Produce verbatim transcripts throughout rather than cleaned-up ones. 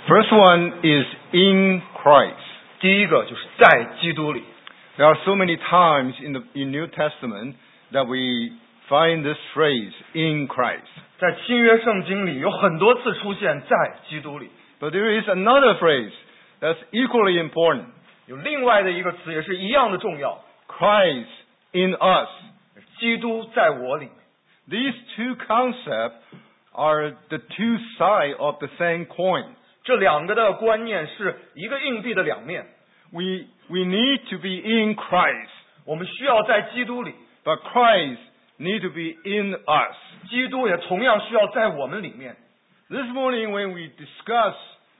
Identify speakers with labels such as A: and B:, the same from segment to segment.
A: First one is in Christ.
B: 第一个就是在基督里。
A: There are so many times in the in New Testament that we find this phrase in Christ.
B: 在新约圣经里有很多次出现在基督里。
A: But there is another phrase that's equally important.
B: 有另外的一个词也是一样的重要。
A: Christ in us.
B: 基督在我里。
A: These two concepts are the two sides of the same coin.
B: 这两个的观念是一个硬币的两面。
A: We we need to be in Christ.
B: 我们需要在基督里。
A: But Christ need to be in us.
B: 基督也同样需要在我们里面。
A: This morning when we discuss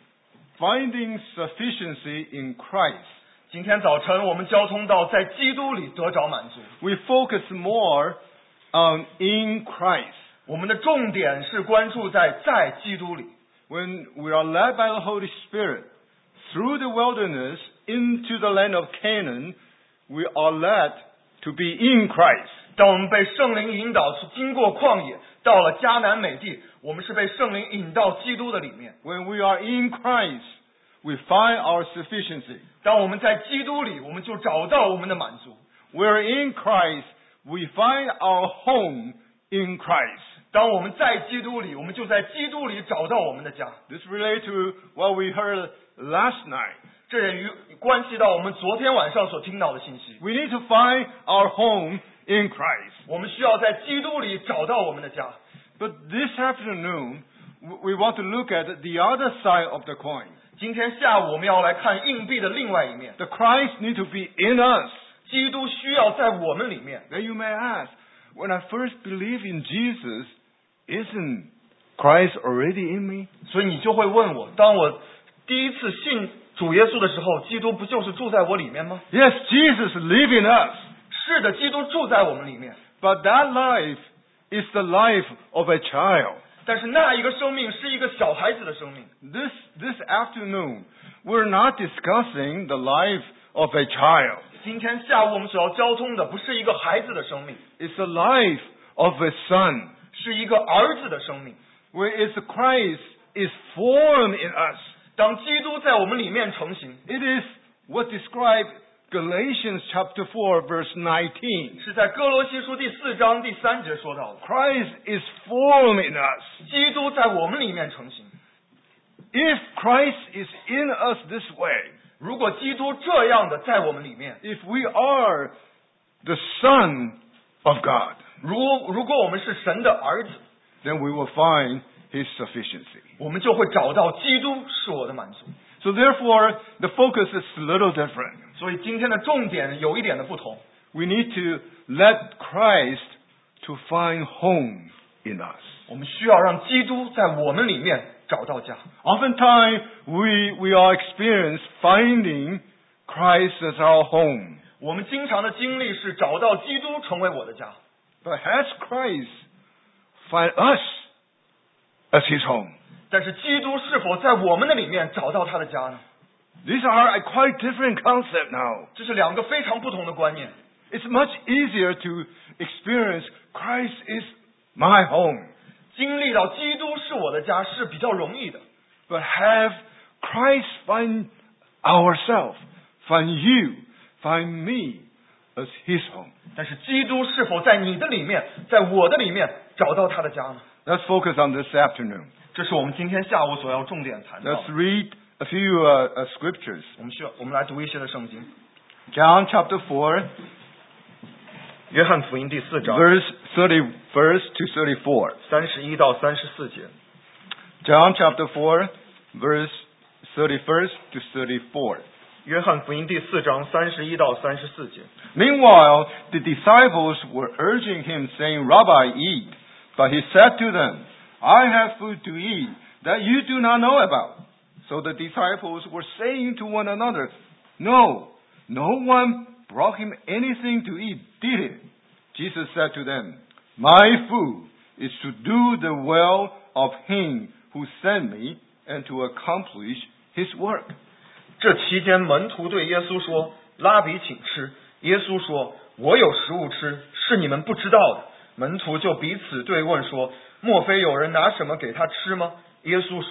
A: finding sufficiency in Christ,
B: 今天早晨我们交通到在基督里得着满足。
A: we focus more on in Christ.
B: 我们的重点是关注在在基督里。
A: When we are led by the Holy Spirit through the wilderness into the land of Canaan, we are led to be in Christ.
B: 当我们被圣灵引导，经过旷野，到了迦南美地，我们是被圣灵引到基督的里面。
A: When we are in Christ, we find our sufficiency.
B: 当我们在基督里，我们就找到我们的满足。
A: We're in Christ, we find our home in Christ.
B: 当我们在基督里，我们就在基督里找到我们的家。
A: This relates to what we heard last night.
B: 这也与关系到我们昨天晚上所听到的信息。
A: We need to find our home in Christ.
B: 我们需要在基督里找到我们的家。
A: But this afternoon, we want to look at the other side of the coin.
B: 今天下午我们要来看硬币的另外一面。
A: The Christ need to be in us.
B: 基督需要在我们里面。
A: Then you may ask, when I first believed in Jesus, isn't Christ already in me?
B: 所以你就会问我，当我第一次信主耶稣的时候，基督不就是住在我里面吗？
A: Yes, Jesus lives in us.
B: 是的，基督住在我们里面。
A: But that life is the life of a child.
B: 但是那一个生命是一个小孩子的生命。
A: This, this afternoon, we're not discussing the life of a child.
B: 今天下午我们所要交通的不是一个孩子的生命，
A: It's the life of a son.
B: 是一个儿子的生命。
A: Where is Christ is formed in us.
B: 当基督在我们里面成型，
A: It is what describes Galatians chapter four verse nineteen.
B: 是在哥罗西书第四章第三节说到的。
A: Christ is formed in us.
B: 基督在我们里面成型。
A: If Christ is in us this way,
B: 如果基督这样的在我们里面，
A: if we are the Son of God,
B: 如如果我们是神的儿子，
A: then we will find His sufficiency.
B: 我们就会找到基督是我的满足。
A: So therefore, the focus is a little different.
B: 所以今天的重点有一点的不同。
A: We need to let Christ to find home in us.
B: 我们需要让基督在我们里面找到家。
A: Oftentimes, we, we are experienced finding Christ as our home.
B: 我们经常的经历是找到基督成为我的家。
A: But has Christ find us as His home?
B: 但是基督是否在我们的里面找到他的家呢？
A: These are a quite different concept now.
B: 这是两个非常不同的观念。
A: It's much easier to experience Christ is my home.
B: 经历到基督是我的家是比较容易的。
A: But have Christ find ourselves, find you, find me as His home.
B: 但是基督是否在你的里面，在我的里面找到他的家呢？
A: Let's focus on this afternoon.
B: 这是我们今天下午所要重点谈到的。
A: Let's read a few uh, uh, scriptures.
B: 我们需要，我们来读一些的圣经。
A: John chapter four,
B: 约翰福音第四章
A: verse thirty, verse to thirty-four.
B: 三十一到三十四节。
A: John chapter four, verse thirty-first to thirty-four.
B: 约翰福音第四章三十一到三十四节。
A: Meanwhile, the disciples were urging him, saying, Rabbi, eat. But he said to them, I have food to eat that you do not know about. So the disciples were saying to one another, No, no one brought him anything to eat, did it? Jesus said to them, My food is to do the will of him who sent me and to accomplish his work.
B: 这期间，门徒对耶稣说：“拉比，请吃。”耶稣说：“我有食物吃，是你们不知道的。”门徒就彼此对问说：“莫非有人拿什么给他吃吗？”耶稣说：“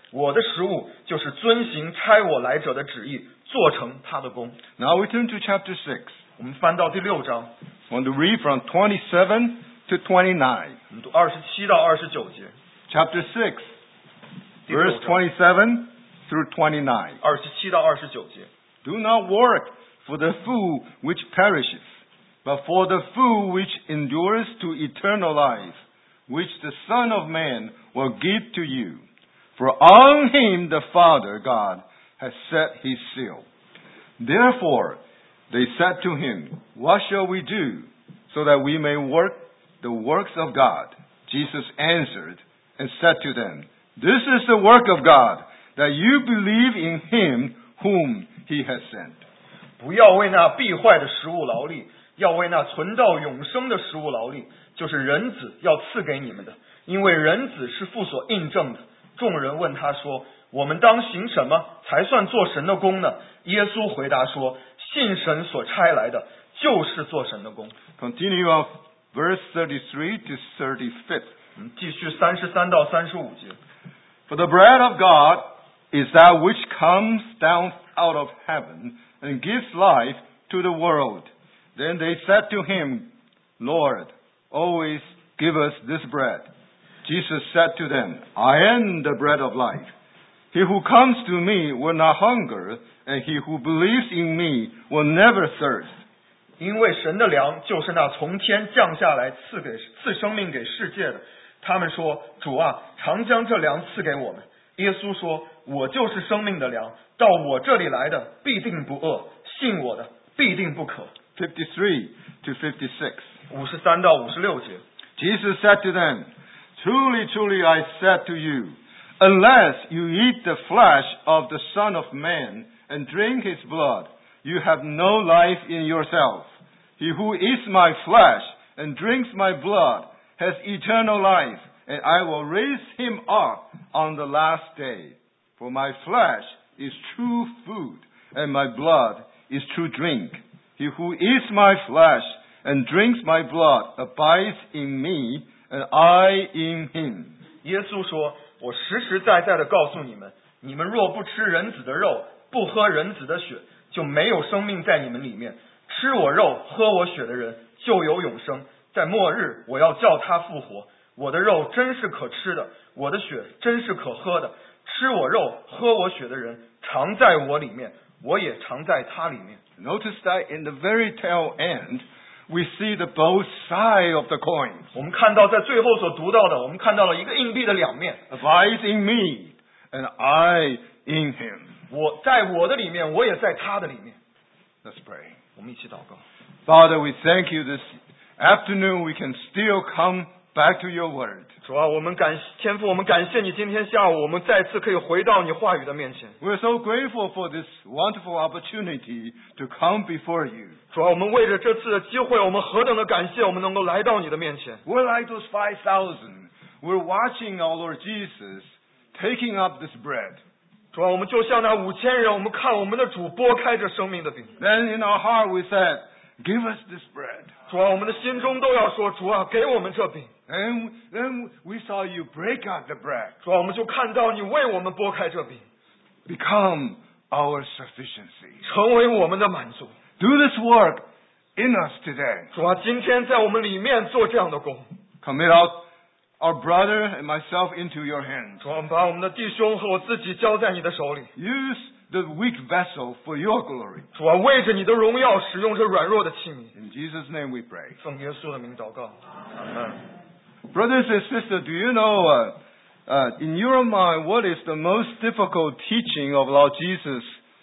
B: 我的食物就是遵行差我来者的旨意，做成他的工。
A: Now we turn to chapter six.
B: 我们翻到第六章，
A: I want to read from twenty-seven to twenty-nine.
B: 我们读二十七到二十九节。
A: Chapter six,
B: 第六
A: verse
B: 章
A: twenty-seven through twenty-nine.
B: 二十七到二十九节。
A: Do not work for the food which perishes, but for the food which endures to eternal life, which the Son of Man will give to you. For on him the Father God has set his seal. Therefore they said to him, What shall we do, so that we may work the works of God? Jesus answered and said to them, This is the work of God, that you believe in him whom he has sent.
B: 不要为那必坏的食物劳力，要为那存到永生的食物劳力，就是人子要赐给你们的。因为人子是父所印证的。众人问他说：“我们当行什么才算做神的工呢？”耶稣回答说：“信神所差来的，就是做神的工。”
A: Continue on verse thirty-three to thirty-five.
B: 嗯，继续三十三到三十五节。
A: For the bread of God is that which comes down out of heaven and gives life to the world. Then they said to him, Lord, always give us this bread. Jesus said to them, I am the bread of life. He who comes to me will not hunger, and he who believes in me will never thirst.
B: 因为神的粮就是那从天降下来赐给赐生命给世界的。他们说：“主啊，常将这粮赐给我们。”耶稣说：“我就是生命的粮，到我这里来的必定不饿，信我的必定不渴。”
A: fifty-three to fifty-six.
B: 五十三到五十六节。
A: Jesus said to them, Truly, truly, I said to you, unless you eat the flesh of the Son of Man and drink his blood, you have no life in yourself. He who eats my flesh and drinks my blood has eternal life, and I will raise him up on the last day. For my flesh is true food, and my blood is true drink. He who eats my flesh and drinks my blood abides in me, and I in him.
B: 耶稣说：“我实实在在的告诉你们，你们若不吃人子的肉，不喝人子的血，就没有生命在你们里面。吃我肉、喝我血的人，就有永生。在末日，我要叫他复活。我的肉真是可吃的，我的血真是可喝的。吃我肉、喝我血的人，常在我里面，我也常在他里面。”
A: Notice that in the very tail end, we see the both side of the coin.
B: 我们看到在最后所读到的，我们看到了一个硬币的两面。
A: Abides in me, and I in him.
B: 我在我的里面，我也在他的里面。
A: Let's pray.
B: 我们一起祷告。
A: Father, we thank you this afternoon we can still come back to your word.
B: 主啊，我们感天父，我们感谢你，今天下午我们再次可以回到你话语的面前。
A: We're so grateful for this wonderful opportunity to come before you.
B: 主啊，我们为着这次的机会，我们何等的感谢，我们能够来到你的面前。
A: We're like those five thousand. We're watching our Lord Jesus taking up this bread.
B: 主啊，我们就像那五千人，我们看我们的主拨开这生命的饼。
A: Then in our heart we said, give us this bread.
B: 主啊，我们的心中都要说：主啊，给我们这饼。
A: And then we saw you break out the bread.
B: 主啊，我们就看到你为我们拨开这饼，
A: Become our sufficiency.
B: 成为我们的满足。
A: Do this work in us today.
B: 主啊，今天在我们里面做这样的工。
A: Commit our, our brother and myself into your hands.
B: 主啊，我们把我们的弟兄和我自己交在你的手里。
A: Use the weak vessel for your glory.
B: 主啊，为着你的荣耀，使用这软弱的器皿。
A: In Jesus' name we pray.
B: 奉耶稣的名祷告。阿门。
A: Brothers and sisters, do you know, uh, uh, in your mind, what is the most difficult teaching of Lord Jesus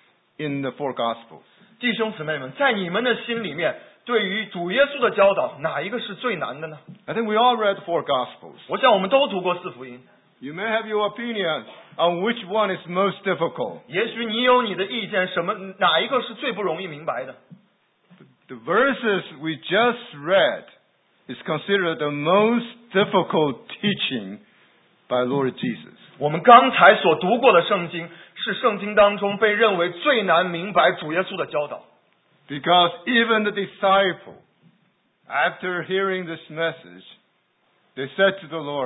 A: in the four Gospels?
B: 弟兄姊妹们，在你们的心里面，对于主耶稣的教导，哪一个是最难的呢？
A: I think we all read four Gospels.
B: 我想我们都读过四福音。
A: You may have your opinion on which one is most difficult.
B: 也许你有你的意见，什么哪一个是最不容易明白的？
A: The verses we just read is considered the most difficult teaching by Lord Jesus.
B: 我们刚才所读过的圣经，是圣经当中被认为最难明白主耶稣的教导。
A: Because even the disciple, after hearing this message, they said to the Lord,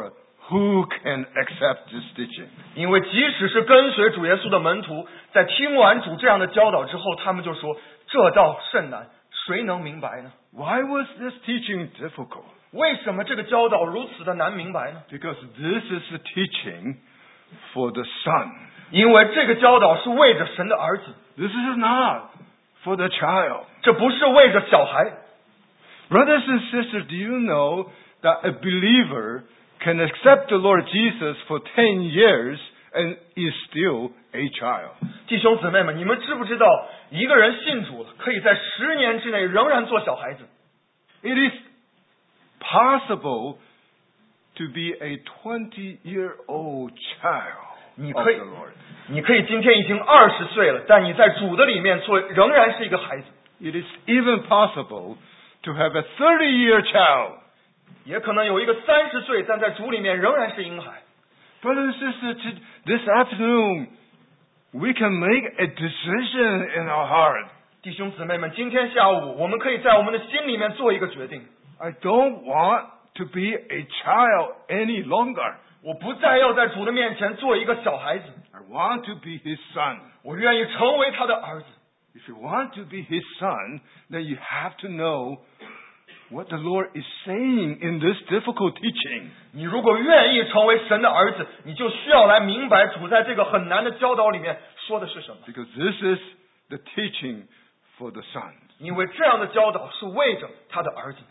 A: who can accept this teaching?
B: 因为即使是跟随主耶稣的门徒，在听完主这样的教导之后，他们就说：“这道甚难，谁能明白呢？”
A: Why was this teaching difficult?
B: 为什么这个教导如此的难明白呢？
A: Because this is a teaching for the Son.
B: 因为这个教导是为着神的儿子，
A: This is not for the child.
B: 这不是为着小孩。
A: Brothers and sisters, do you know that a believer can accept the Lord Jesus for ten years and is still a child?
B: 弟兄姊妹们，你们知不知道，一个人信主了，可以在十年之内仍然做小孩子？
A: It is possible to be a twenty-year-old child
B: 你
A: of
B: 可以
A: the Lord.
B: 你可以今天已经二十岁了，但你在主的里面做仍然是一个孩子。
A: It is even possible to have a thirty-year child.
B: 也可能有一个三十岁，但在主里面仍然是婴孩。
A: Brothers and sisters, this afternoon we can make a decision in our heart.
B: 弟兄姊妹们，今天下午我们可以在我们的心里面做一个决定。
A: I don't want to be a child any longer.
B: 我不再要在主的面前做一个小孩子，
A: I want to be his son.
B: 我愿意成为他的儿子。
A: If you want to be his son, then you have to know what the Lord is saying in this difficult teaching.
B: 你如果愿意成为神的儿子，你就需要来明白主在这个很难的教导里面说的是什么。
A: Because this is the teaching for the son.
B: 因为这样的教导是为着他的儿子。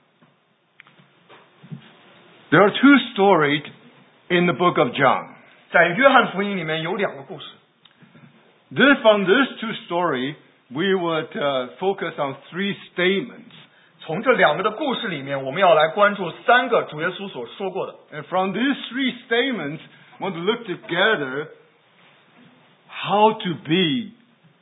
A: There are two stories in the book of John.
B: 在约翰福音里面有两个故事。
A: This, from these two stories, we would uh, focus on three statements.
B: 从这两个的故事里面，我们要来关注三个主耶稣所说过的。
A: And from these three statements, we want to look together how to be,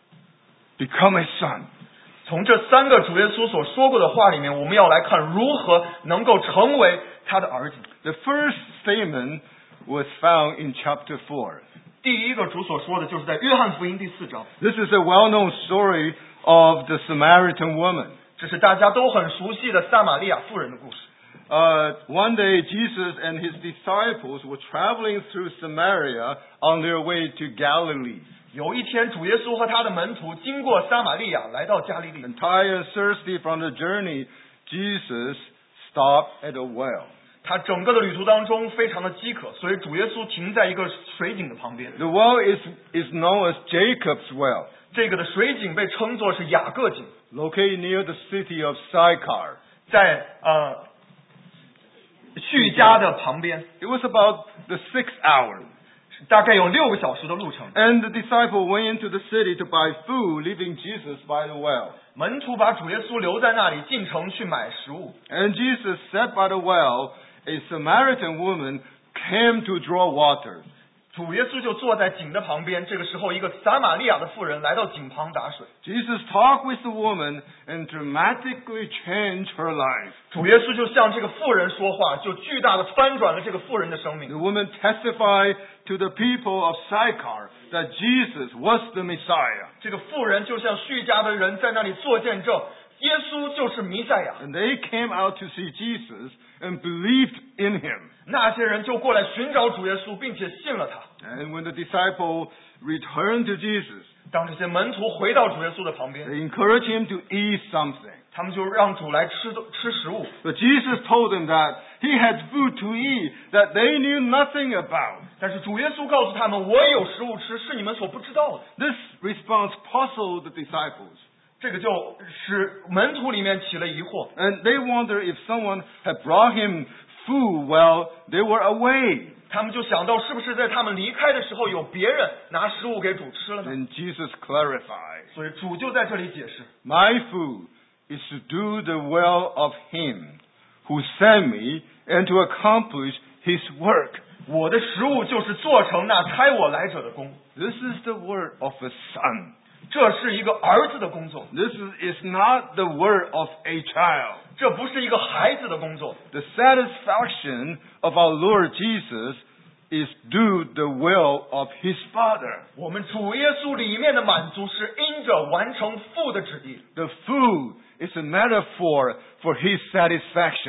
A: become a son.
B: 从这三个主耶稣所说过的话里面，我们要来看如何能够成为他的儿子。
A: The first statement was found in chapter four.
B: 第一个主所说的就是在约翰福音第四章，
A: This is a well-known story of the Samaritan woman.
B: 这是大家都很熟悉的撒玛利亚妇人的故事。
A: Uh, one day, Jesus and his disciples were traveling through Samaria on their way to Galilee.
B: 有一天，主耶稣和他的门徒经过撒玛利亚，来到加利利。
A: And tired and thirsty from the journey, Jesus stopped at a well.
B: 他整个的旅途当中非常的饥渴，所以主耶稣停在一个水井的旁边。
A: The well is, is known as Jacob's well,
B: 这个的水井被称作是雅各井，
A: located near the city of Sychar.
B: 在呃叙加的旁边，
A: It was about the sixth hour.
B: 大概有六个小时的路程。
A: And the disciple went into the city to buy food, leaving Jesus by the well.
B: 门徒把主耶稣留在那里，进城去买食物。
A: And Jesus sat by the well. A Samaritan woman came to draw water.
B: 主耶稣就坐在井的旁边。这个时候，一个撒玛利亚的妇人来到井旁打水。
A: Jesus talked with the woman and dramatically changed her life.
B: 主耶稣就向这个妇人说话，就巨大的翻转了这个妇人的生命。
A: The woman testified to the people of Sychar that Jesus was the Messiah.
B: 这个妇人就像叙加的人在那里做见证，耶稣就是弥赛亚。
A: And they came out to see Jesus and believed in him.
B: 那些人就过来寻找主耶稣，并且信了他。
A: And when the disciple returned to Jesus,
B: 当这些门徒回到主耶稣的旁边，
A: they encouraged him to eat something.
B: 他们就让主来吃吃食物。
A: But Jesus told them that he had food to eat that they knew nothing about.
B: 但是主耶稣告诉他们：“我也有食物吃，是你们所不知道的。”
A: This response puzzled the disciples.
B: 这个就使门徒里面起了疑惑，
A: And they wondered if someone had brought him food while they were away.
B: 他们就想到是不是在他们离开的时候有别人拿食物给主吃了呢？
A: And Jesus clarified,
B: 所以主就在这里解释，
A: My food is to do the will of him who sent me and to accomplish his work.
B: 我的食物就是做成那差我来者的工。
A: This is the word of a son.
B: 这是一个儿子的工作，
A: This is, is not the word of a child.
B: 这不是一个孩子的工作。
A: The satisfaction of our Lord Jesus is do the will of his Father.
B: 我们主耶稣里面的满足是因着完成父的旨意。
A: The food is a metaphor for his satisfactions.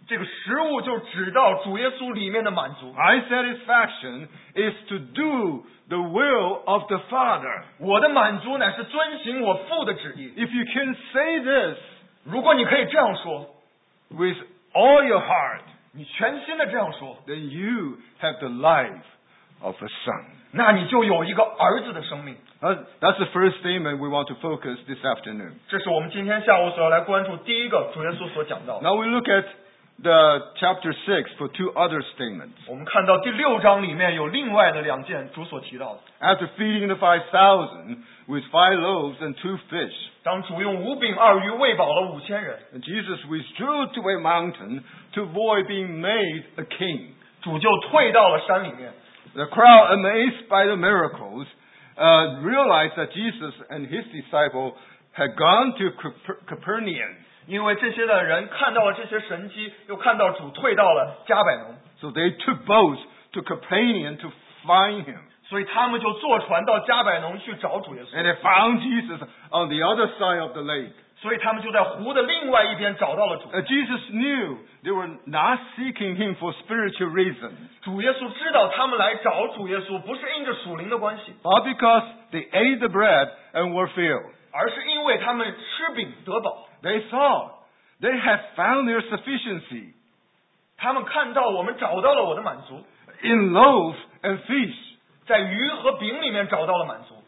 B: 这个食物就指到主耶稣里面的满足。
A: My satisfaction is to do the will of the Father.
B: 我的满足乃是遵行我父的旨意。
A: If you can say this
B: 如果你可以这样说，
A: with all your heart,
B: 你全心的这样说，
A: then you have the life of a son.
B: 那你就有一个儿子的生命。
A: Uh, That's the first statement we want to focus this afternoon.
B: 这是我们今天下午所要来关注第一个主耶稣所讲到的。
A: Now we look at the chapter six for two other statements.
B: 我们看到第六章里面有另外的两件主所提到的。
A: After feeding the five thousand with five loaves and two fish,
B: 当主用五饼二鱼喂饱了五千人，
A: and Jesus withdrew to a mountain to avoid being made a king.
B: 主就退到了山里面。
A: The crowd, amazed by the miracles, uh, realized that Jesus and his disciple had gone to Caper- Capernaum.
B: 因为这些的人看到了这些神迹，又看到主退到了加百农，
A: So they took boats to Capernaum to find him.
B: 所以他们就坐船到加百农去找主耶
A: And
B: 稣，
A: they found Jesus on the other side of the lake.
B: 所以他们就在湖的另外一边找到了主。
A: Uh, Jesus knew they were not seeking him for spiritual reasons,
B: 主耶稣知道他们来找主耶稣不是因着属灵的关系，
A: but because they ate the bread and were filled.
B: 而是因为他们吃饼得饱。
A: They thought they had found their sufficiency
B: 他们看到我们找到了我的满足，
A: in loaves and fish.
B: 在鱼和饼里面找到了满足。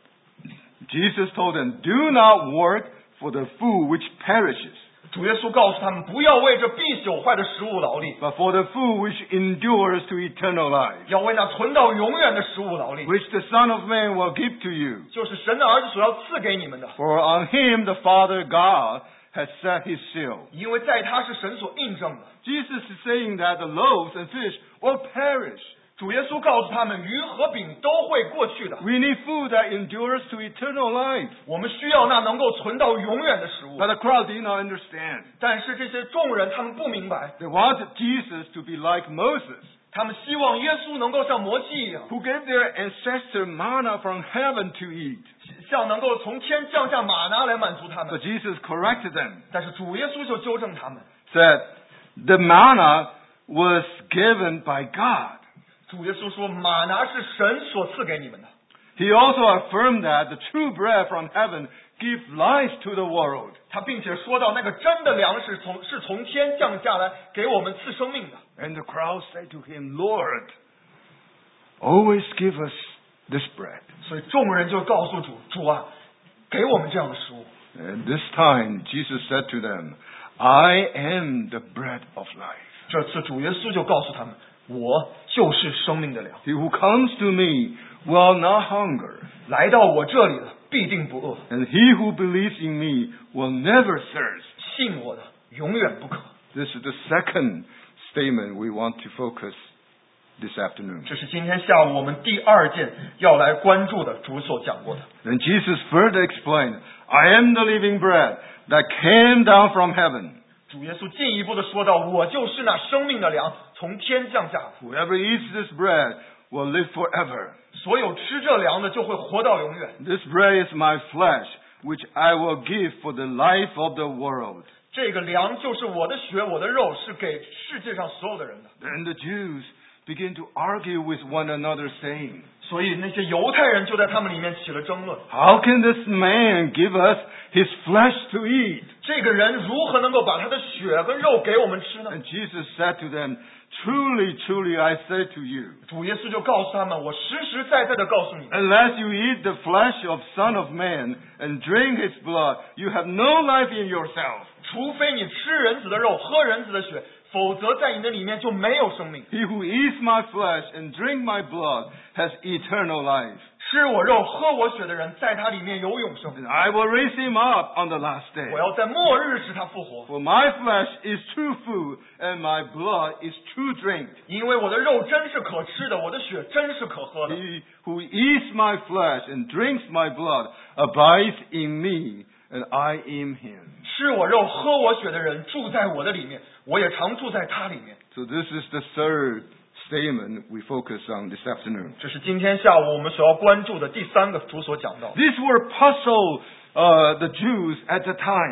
A: Jesus told them, "Do not work for the food which perishes,
B: 主耶稣告诉他们，不要为这必朽坏的食物劳力，
A: but for the food which endures to eternal life,
B: 要为那存到永远的食物劳力，
A: which the Son of Man will give to you.
B: 就是神的儿子所要赐给你们的。
A: For on him the Father God has set his seal."
B: 因为在他是神所印证的。
A: Jesus is saying that the loaves and fish will perish.
B: 主耶稣告诉他们，鱼和饼都会过去的，
A: We need food that endures to eternal life.
B: 我们需要那能够存到永远的食物。
A: But the crowd did not understand.
B: 但是这些众人他们不明白，
A: They wanted Jesus to be like Moses,
B: 他们希望耶稣能够像摩西一样，
A: who gave their ancestor manna from heaven to eat.
B: 像能够从天降下马拿来满足他
A: But
B: 们。
A: Jesus corrected them,
B: 但是主耶稣就纠正他们，
A: said the manna was given by God.
B: 主耶稣说，马拿是神所赐给你们的。
A: He also affirmed that the true bread from heaven gives life to the world.
B: 他并且说到，那个真的粮食从是从天降下来给我们赐生命的。
A: And the crowd said to him, "Lord, always give us this bread."
B: 所以众人就告诉主，主啊，给我们这样的食物。
A: And this time Jesus said to them, "I am the bread of life.
B: 这次主耶稣就告诉他们，我就是生命的粮，
A: He who comes to me will not hunger,
B: 来到我这里的必定不饿，
A: and he who believes in me will never thirst."
B: 信我的永远不渴。
A: This is the second statement we want to focus this afternoon.
B: 这是今天下午我们第二件要来关注的主所讲过的。
A: Then Jesus further explained, "I am the living bread that came down from heaven.
B: 主耶稣进一步的说到，我就是那生命的粮，从天降下的。
A: Whoever eats this bread will live forever.
B: 所有吃这粮的就会活到永远。
A: This bread is my flesh, which I will give for the life of the world."
B: 这个粮就是我的血，我的肉，是给世界上所有的人的。
A: Then the Jews began to argue with one another, saying,
B: 所以那些犹太人就在他们里面起了争论。
A: "How can this man give us his flesh to eat?"
B: 这个人如何能够把他的血跟肉给我们吃呢？
A: And Jesus said to them, "Truly, truly, I say to you,
B: 主耶稣就告诉他们，我实实在在的告诉你们，
A: unless you eat the flesh of Son of Man and drink his blood, you have no life in yourself.
B: 除非你吃人子的肉，喝人子的血，否则在你的里面就没有生命。
A: He who eats my flesh and drink my blood has eternal life,
B: 吃我肉、喝我血的人，在他里面有永生。
A: and I will raise him up on the last day.
B: 我要在末日使他复活，
A: For my flesh is true food, and my blood is true drink.
B: 因为我的肉真是可吃的，我的血真是可喝的。
A: He who eats my flesh and drinks my blood abides in me, and I in him."
B: 吃我肉、喝我血的人住在我的里面，我也常住在他里面。
A: So this is the third statement we focus on this afternoon.
B: 这是今天下午我们所要关注的第三个主所讲到的。
A: These were puzzle uh, the Jews at the time.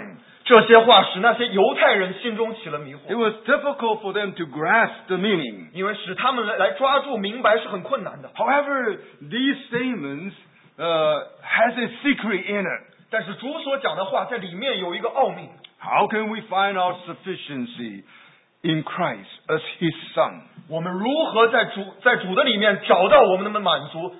B: 这些话使那些犹太人心中起了迷
A: It
B: 惑，
A: was difficult for them to grasp the meaning.
B: 因为使他们来来抓住明白是很困难的。
A: However, these statements uh, has a secret in it.
B: 但是主所讲的话在里面有一个奥秘。
A: How can we find our sufficiency in Christ as His Son?
B: 我们如何在主在主的里面找到我们的满足？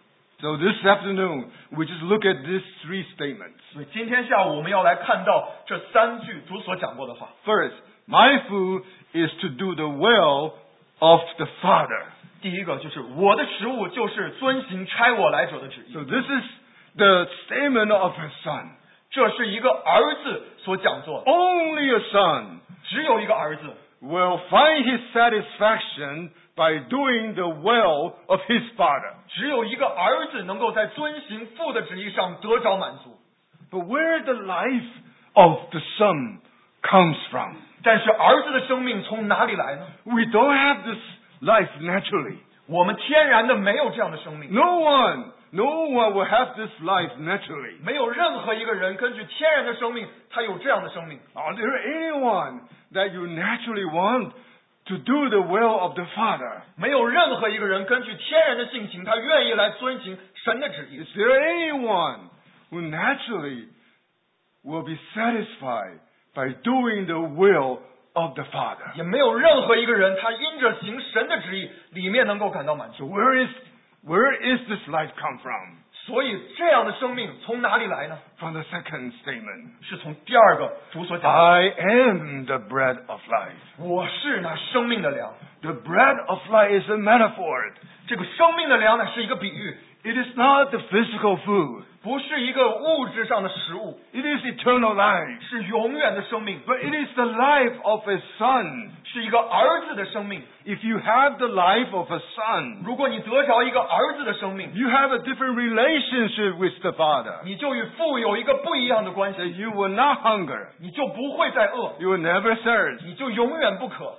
A: So this afternoon, we just look at these three statements.
B: 所以今天下午我们要来看到这三句主所讲过的话。
A: First, my food is to do the will of the Father.
B: 第一个就是我的食物就是遵行差我来者的旨意。
A: So this is the statement of a son.
B: 这是一个儿子所讲做的，
A: Only a son
B: 只有一个儿子
A: will find his satisfaction by doing the will of his father.
B: 只有一个儿子能够在遵行父的旨意上得着满足。
A: But where the life of the son comes from?
B: 但是儿子的生命从哪里来呢？
A: We don't have this life naturally.
B: 我们天然的没有这样的生命，
A: No one, no one will have this life naturally.
B: 没有任何一个人根据天然的生命，他有这样的生命。
A: Are there anyone that you naturally want to do the will of the Father?
B: 没有任何一个人根据天然的性情，他愿意来遵行神的旨意。
A: Is there anyone who naturally will be satisfied by doing the will of the Father?
B: 也没有任何一个人，他因着行神的旨意，里面能够感到满
A: So
B: 足。
A: where is where is this life come from?
B: 所以这样的生命从哪里来呢？
A: From the second statement.
B: 是从第二个主所讲的，
A: I am the bread of life.
B: 我是那生命的粮。
A: The bread of life is a metaphor.
B: 这个生命的粮乃是一个比喻，
A: It is not the physical food.
B: 不是一个物质上的食物，
A: It is eternal life.
B: 是永远的生命，
A: But it is the life of a son.
B: 是一个儿子的生命。
A: If you have the life of a son,
B: 如果你得着一个儿子的生命，
A: you have a different relationship with the Father.
B: 你就与父有一个不一样的关
A: That
B: 系，
A: you will not hunger.
B: 你就不会再饿，
A: You will never thirst.
B: 你就永远不渴。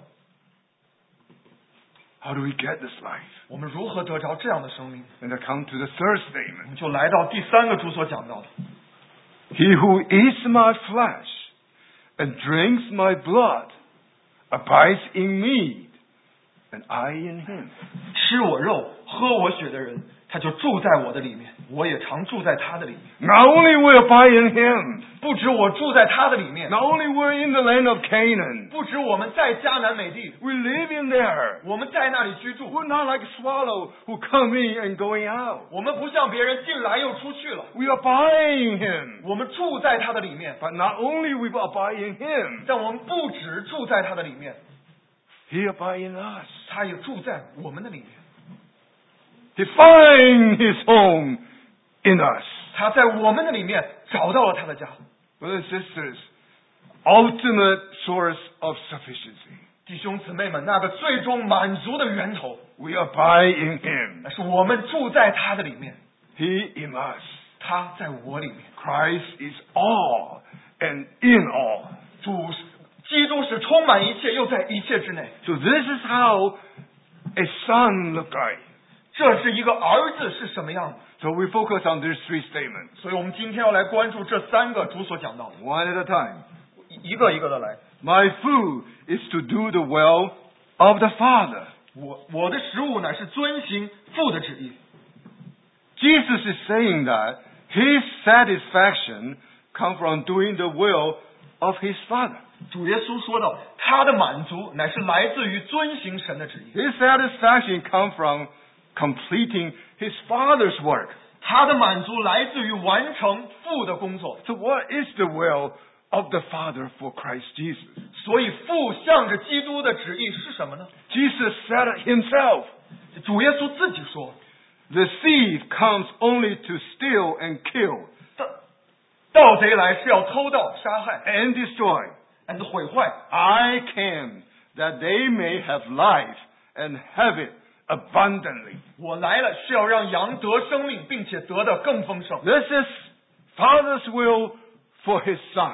A: How do we get this life?
B: 我们如何得着这样的生命？
A: And I come to the third
B: 我
A: statement.
B: 们就来到第三个主所讲到的，
A: He who eats my flesh and drinks my blood abides in me, and I in him.
B: 吃我肉、喝我血的人，他就住在我的里面，我也常住在他的里面。
A: Not only we abide in him,
B: 不止我住在他的里面，
A: not only we're in the land of Canaan,
B: 不止我们在迦南美地，
A: we live in there.
B: 我们在那里居住。
A: We're not like swallow who come in and going out.
B: 我们不像别人进来又出去了，
A: We abide in him.
B: 我们住在他的里面。
A: But not only we abide in him,
B: 但我们不止住在他的里面，
A: he abide in us.
B: 他也住在我们的里面。
A: He find his home in us.
B: 他在我们的里面找到了他的家。
A: Brothers and sisters, ultimate source of sufficiency.
B: 弟兄姊妹们，那个最终满足的源头，
A: We abide in him.
B: 那是我们住在他的里面，
A: He in us.
B: 他在我里面。
A: Christ is all and in all.
B: 主基督是充满一切，又在一切之内。
A: So this is how a son look like.
B: 这是一个儿子是什么样的？
A: So we focus on these three statements,
B: 所以我们今天要来关注这三个主所讲到的，
A: one at a time.
B: 一个一个的来。
A: My food is to do the will of the Father.
B: 我我的食物乃是遵行父的旨意。
A: Jesus is saying that his satisfaction comes from doing the will of his Father.
B: 主耶稣说到，他的满足乃是来自于遵行神的旨意，
A: His satisfaction comes from completing his Father's work.
B: 他的满足来自于完成父的工作。
A: So what is the will of the Father for Christ Jesus?
B: 所以父向着基督的旨意是什么呢？
A: Jesus said it himself.
B: 主耶稣自己说，
A: The thief comes only to steal and kill
B: 盗盗贼来是要偷盗、杀害
A: and destroy.
B: and 毁坏。
A: I came that they may have life and have it abundantly.
B: 我来了是要让羊得生命，并且得的更丰盛。
A: This is Father's will for his Son.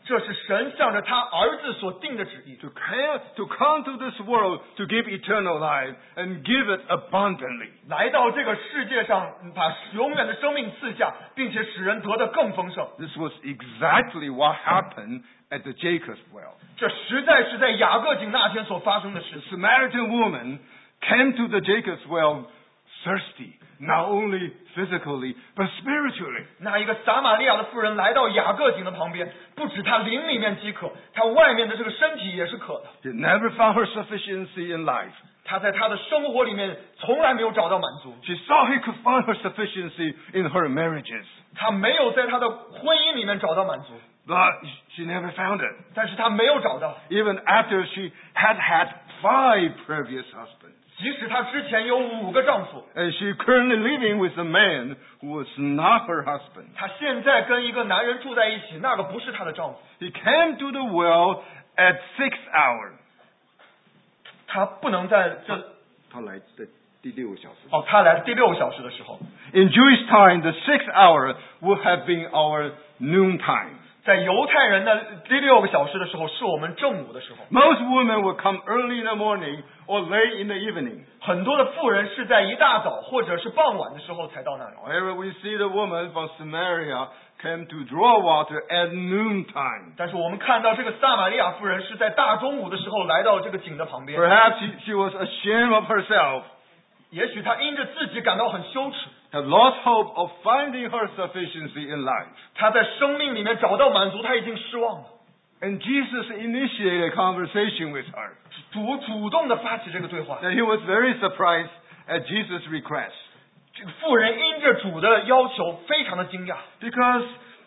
B: 这是神向着他儿子所定的旨意。
A: To come, to come to this world to give eternal life and give it abundantly.
B: 来到这个世界上，把永远的生命赐下，并且使人得的更丰盛。
A: This was exactly what happened at the Jacob's well.
B: 这实在是在雅各井那天所发生的事
A: The
B: 情。
A: Samaritan woman came to the Jacob's well thirsty, not only physically, but spiritually.
B: 那一个撒玛利亚的妇人来到雅各井的旁边，不止她灵里面饥渴，她外面的这个身体也是渴的。
A: She never found her sufficiency in life.
B: 她在她的生活里面从来没有找到满足，
A: She thought he could find her sufficiency in her marriages,
B: 她没有在她的婚姻里面找到满足，
A: but she never found it.
B: 但是她没有找到。
A: Even after she had had five previous husbands.
B: 即使她之前有五个丈夫，
A: And she currently living with a man who was not her husband.
B: 她现在跟一个男人住在一起，那个不是她的丈夫。
A: He came to the well at six hour.
B: 她不能在这
A: 他来的第六个小时。
B: 哦，她来第六个小时的时候，
A: In Jewish time, the sixth hour would have been our noon time.
B: 在犹太人的第六个小时的时候，是我们正午的时候。
A: Most women would come early in the morning or late in the evening.
B: 很多的妇人是在一大早或者是傍晚的时候才到那里。
A: However, we see the woman from Samaria came to draw water at noontime.
B: 但是我们看到这个撒玛利亚妇人是在大中午的时候来到这个井的旁边。
A: Perhaps she, she was ashamed of herself,
B: 也许她因着自己感到很羞耻，
A: had lost hope of finding her sufficiency in life.
B: 她在生命里面找到满足，她已经失望了。
A: And Jesus initiated a conversation with her.
B: 主主动的发起这个对话，
A: And he was very surprised at Jesus' request.
B: 这个妇人因着主的要求非常的惊讶，
A: Because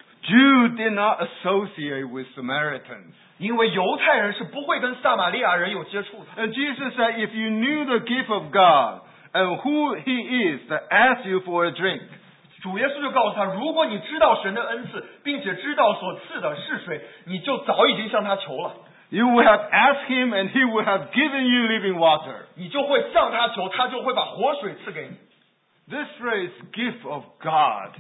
A: Jews did not associate with Samaritans.
B: 因为犹太人是不会跟撒玛利亚人有接触的。
A: And Jesus said, if you knew the gift of God and who he is that asks you for a drink,
B: 主耶稣就告诉他，如果你知道神的恩赐，并且知道所赐的是谁，你就早已经向他求了，
A: you would have asked him and he would have given you living water.
B: 你就会向他求，他就会把活水赐给你。
A: This phrase, gift of God,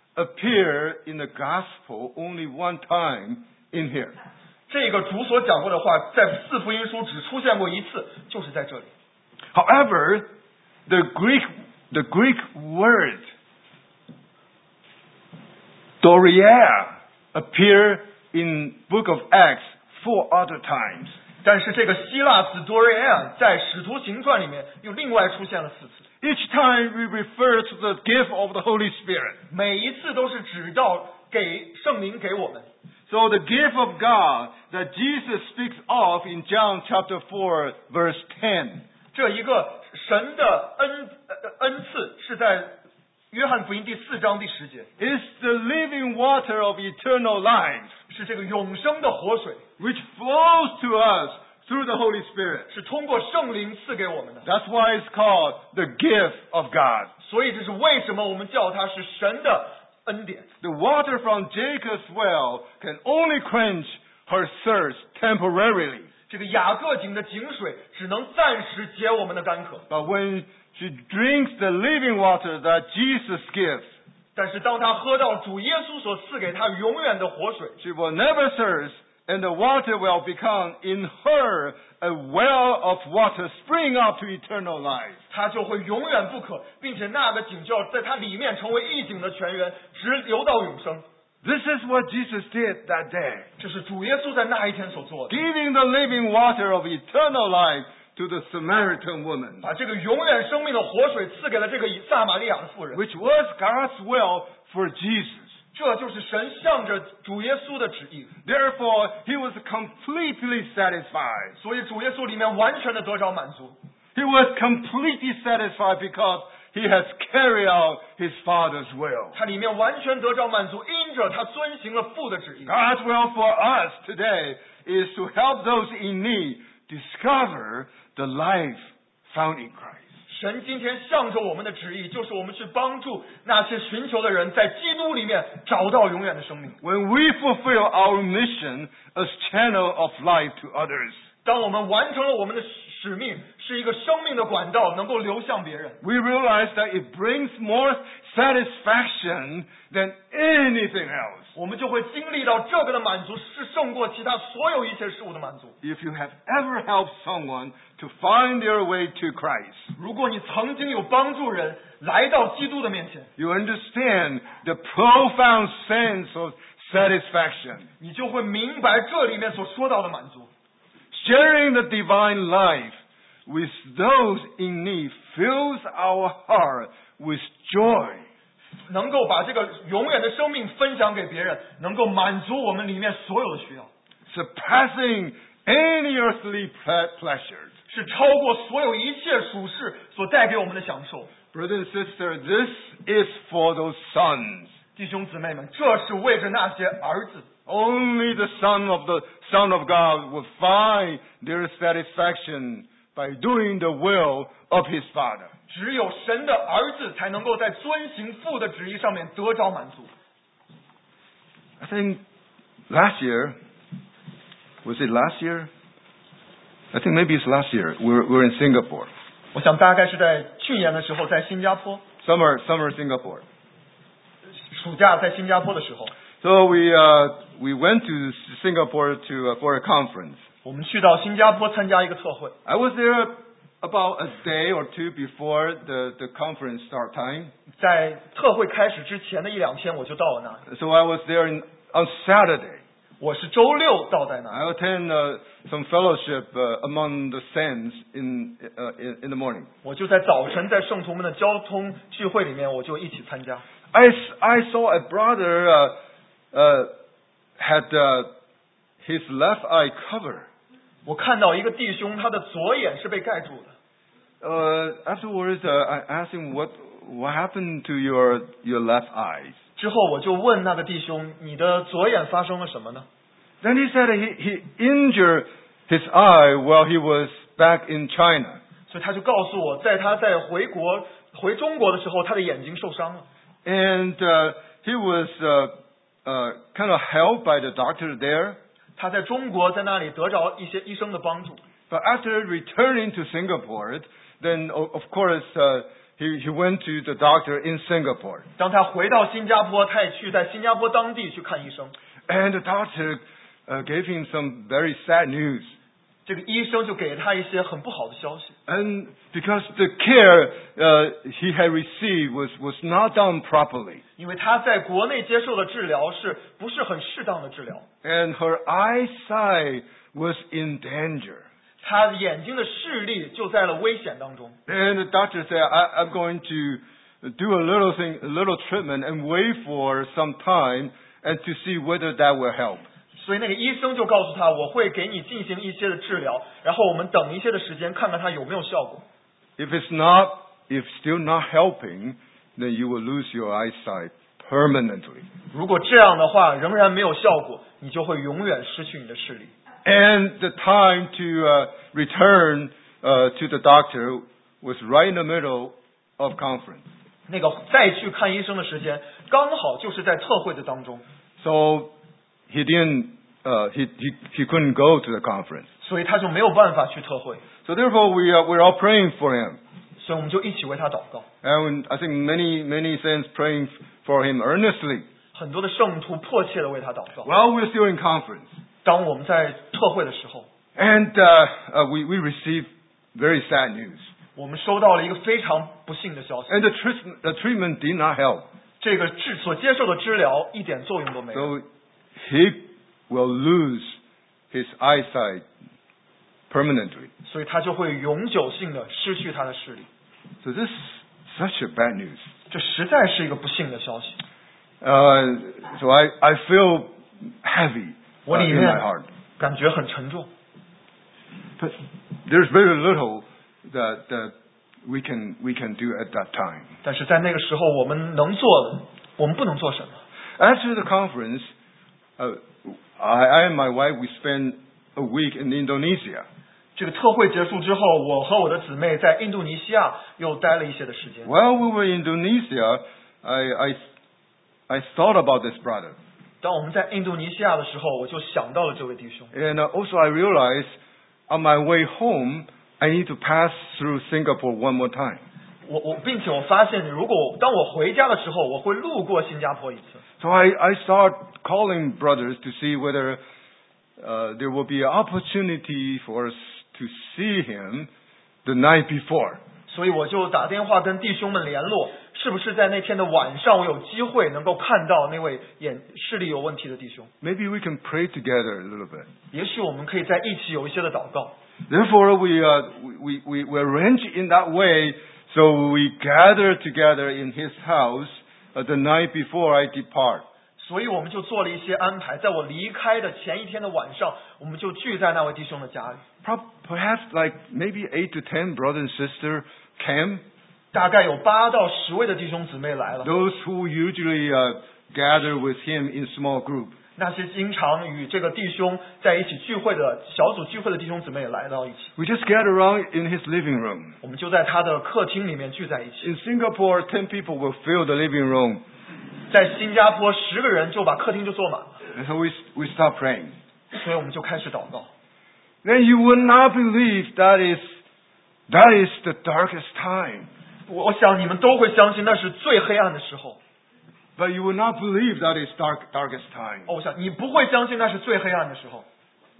A: appear in the gospel only one time in here.
B: 这个主所讲过的话，在四福音书只出现过一次，就是在这里。
A: However, the Greek, the Greek word Doria appear in Book of Acts four other times.
B: 但是这个希腊词 Doria 在使徒行传里面又另外出现了四次，
A: Each time we refer to the gift of the Holy Spirit.
B: 每一次都是指到给圣灵给我们。
A: So the gift of God that Jesus speaks of in John chapter four verse ten.
B: 这一个神的恩呃恩赐是在约翰福音第四章第十节，
A: Is the living water of eternal life,
B: 是这个永生的活水，
A: which flows to us through the Holy Spirit.
B: 是通过圣灵赐给我们的。
A: That's why it's called the gift of God.
B: 所以这是为什么我们叫它是神的恩典。
A: The water from Jacob's well can only quench her thirst temporarily.
B: 这个雅各井的井水只能暂时解我们的干渴，
A: But when she drinks the living water that Jesus gives,
B: 但是当他喝到主耶稣所赐给他永远的活水，
A: she will never thirst, and the water will become in her a well of water spring up to eternal life.
B: 他就会永远不渴，并且那个井就要在它里面成为一井的泉源，直流到永生。
A: This is what Jesus did that day,
B: 这是主耶稣在那一天所做的，
A: giving the living water of eternal life to the Samaritan woman,
B: 把这个永远生命的活水赐给了这个以撒玛利亚的妇人。
A: which was God's will for Jesus.
B: 这就是神向着主耶稣的旨意，
A: Therefore, he was completely satisfied.
B: 所以主耶稣里面完全的得着满足。
A: He was completely satisfied because he has carried out his Father's will.
B: 他里面完全得着满足，因着他遵行了父的旨意。
A: God's will for us today is to help those in need discover the life found in Christ.
B: 神今天向着我们的旨意，就是我们去帮助那些寻求的人，在基督里面找到永远的生命。
A: When we fulfill our mission as channel of life to others,
B: 当我们完成了我们的使命，是一个生命的管道，能够流向别人。
A: we realize that it brings more satisfaction than anything else.
B: 我们就会经历到这个的满足是胜过其他所有一切事物的满足。
A: If you have ever helped someone to find their way to Christ,
B: 如果你曾经有帮助人来到基督的面前，
A: you understand the profound sense of satisfaction.
B: 你就会明白这里面所说到的满足。
A: Sharing the divine life with those in need fills our heart with joy.
B: 能够把这个永远的生命分享给别人，能够满足我们里面所有的需要，
A: surpassing any earthly ple- pleasures.
B: 是超过所有一切属世所带给我们的享受。
A: Brother and sister, this is for those sons.
B: 弟兄姊妹们，这是为着那些儿子。
A: Only the Son of the Son of God will find their satisfaction by doing the will of His Father.
B: 只有神的儿子才能够在遵行父的旨意上面得着满足。
A: I think last year, was it last year? I think maybe it's last year. We're, we're in Singapore.
B: 我想大概是在去年的时候，在新加坡，
A: Summer, summer Singapore.
B: 暑假在新加坡的时候，
A: So we, uh, we went to Singapore to, uh, for a conference.
B: 我们去到新加坡参加一个特会。
A: I was there about a day or two before the, the conference start time.
B: 在特会开始之前的一两天，我就到了那里。
A: So I was there in, on Saturday.
B: 我是周六到在那里。
A: I attend uh, some fellowship uh, among the saints in, uh, in in the morning.
B: 我就在早晨在圣徒们的交通聚会里面，我就一起参加。
A: I, s- I saw a brother uh, uh, had uh, his left eye covered.
B: 我看到一个弟兄，他的左眼是被盖住的。
A: Uh, afterwards, uh, I asked him what what happened to your your left eyes.
B: 之后我就问那个弟兄：“你的左眼发生了什么呢
A: Then he said he, he injured his eye while he was back in China.？”
B: 所以他就告诉我，在他在回国回中国的时候，他的眼睛受伤了。
A: And uh, he was uh, uh, kind of helped by the doctor there.
B: 他在中国在那里得着一些医生的帮助。
A: But after returning to Singapore, then o- of course uh, he, he went to the doctor in Singapore.
B: 当他回到新加坡，他也去在新加坡当地去看医生。
A: And the doctor uh, gave him some very sad news.
B: 这个医生就给他一些很不好的消息，
A: And because the care uh, he had received was, was not done properly.
B: 因为他在国内接受的治疗是不是很适当的治疗？
A: And her eyesight was in danger.
B: 他眼睛的视力就在了危险当中。
A: And the doctor said, I, I'm going to do a little thing, a little treatment and wait for some time and to see whether that will help.
B: 所以那个医生就告诉他，我会给你进行一些的治疗，然后我们等一些的时间，看看它有没有效果。
A: If it's not, if still not helping, then you will lose your eyesight permanently.
B: 如果这样的话仍然没有效果，你就会永远失去你的视力。
A: And the time to uh, return uh, to the doctor was right in the middle of conference.
B: 那个再去看医生的时间，刚好就是在特会的当中，
A: So he didn't, uh, he, he, he couldn't go to the conference.
B: 所以他就没有办法去特会。
A: So therefore we are, we're all praying for him.
B: 所以我们就一起为他祷告。
A: And I think many, many saints praying for him earnestly
B: 很多的圣徒迫切的为他祷告。
A: while we're still in conference.
B: 当我们在特会的时候，
A: And uh, uh, we, we received very sad news.
B: 我们收到了一个非常不幸的消息，
A: And the, treat- the treatment did not help.
B: 这个治所接受的治疗一点作用都没有，
A: So he will lose his eyesight permanently.
B: 所以他就会永久性的失去他的视力。
A: So this is such a bad news.
B: 这实在是一个不幸的消息。
A: Uh, so I, I feel heavy
B: 我
A: uh,
B: 里
A: in
B: 面
A: my heart.
B: 感觉很沉重，
A: But there's very little that, that we can we can do at that time.
B: 但是在那个时候我们能做的，我们不能做什么？
A: After the conference, uh, I, I and my wife we spent a week in Indonesia.
B: 这个特会结束之后，我和我的姊妹在印度尼西亚又待了一些的时间。
A: While we were in Indonesia, I, I I thought about this brother,
B: 当我们在印度尼西亚的时候，我就想到了这位弟兄，
A: and uh, also I realized on my way home, I need to pass through Singapore one more time.
B: 我我并且我发现，如果当我回家的时候，我会路过新加坡一次。
A: So I, I start calling brothers to see whether uh, there will be an opportunity for us to see him the night before.
B: 所以我就打电话跟弟兄们联络，是不是在那天的晚上，我有机会能够看到那位眼视力有问题的弟兄？
A: Maybe we can pray together a little bit.
B: 也许我们可以在一起有一些的祷告。
A: Therefore, we, uh, we, we, we arrange in that way, so we gather together in his house uh, the night before I depart.
B: 所以我们就做了一些安排，在我离开的前一天的晚上，我们就聚在那位弟兄的家里。
A: Perhaps like maybe eight to ten brothers and sisters came.
B: 大概有八到十位的弟兄姊妹来了。
A: Those who usually uh, gather with him in small group.
B: 那些经常与这个弟兄在一起聚会的小组聚会的弟兄姊妹也来到一起。
A: We just gather around in his living room.
B: 我们就在他的客厅里面聚在一起。
A: In Singapore, ten people will fill the living room.
B: 在新加坡，十个人就把客厅就坐满了。
A: And so we, we start praying.
B: 所以我们就开始祷告。
A: Then you would not believe that is, that is the darkest time.
B: 我我想你们都会相信那是最黑暗的时候。
A: But you would not believe that is dark, darkest time.
B: 哦，我想你不会相信那是最黑暗的时候。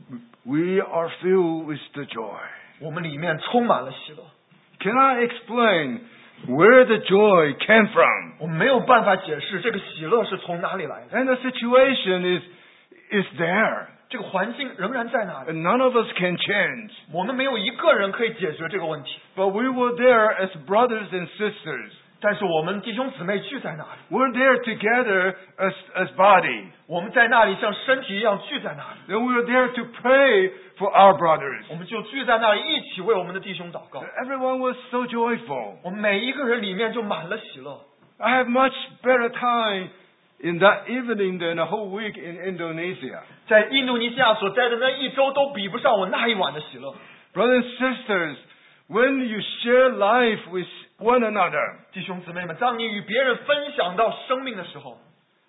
A: We are filled with the joy.
B: 我们里面充满了喜乐。
A: Can I explain where the joy came from?
B: 我们没有办法解释这个喜乐是从哪里来的。
A: And the situation is, is there.
B: 这个环境仍然在那里。
A: And none of us can change.
B: 我们没有一个人可以解决这个问题。
A: But we were there as brothers and sisters.
B: 但是我们弟兄姊妹聚在那里。
A: We're there together as, as body.
B: 我们在那里像身体一样聚在那里。
A: Then we were there to pray for our brothers.
B: 我们就聚在那里一起为我们的弟兄祷告。
A: Everyone was so joyful.
B: 我们每一个人里面就满了喜乐。
A: I have much better time in that evening than a whole week in Indonesia.
B: 在印度尼西亚所待的那一周都比不上我那一晚的喜乐。
A: Brothers and sisters, when you share life with one another,
B: 弟兄姊妹们，当你与别人分享到生命的时候，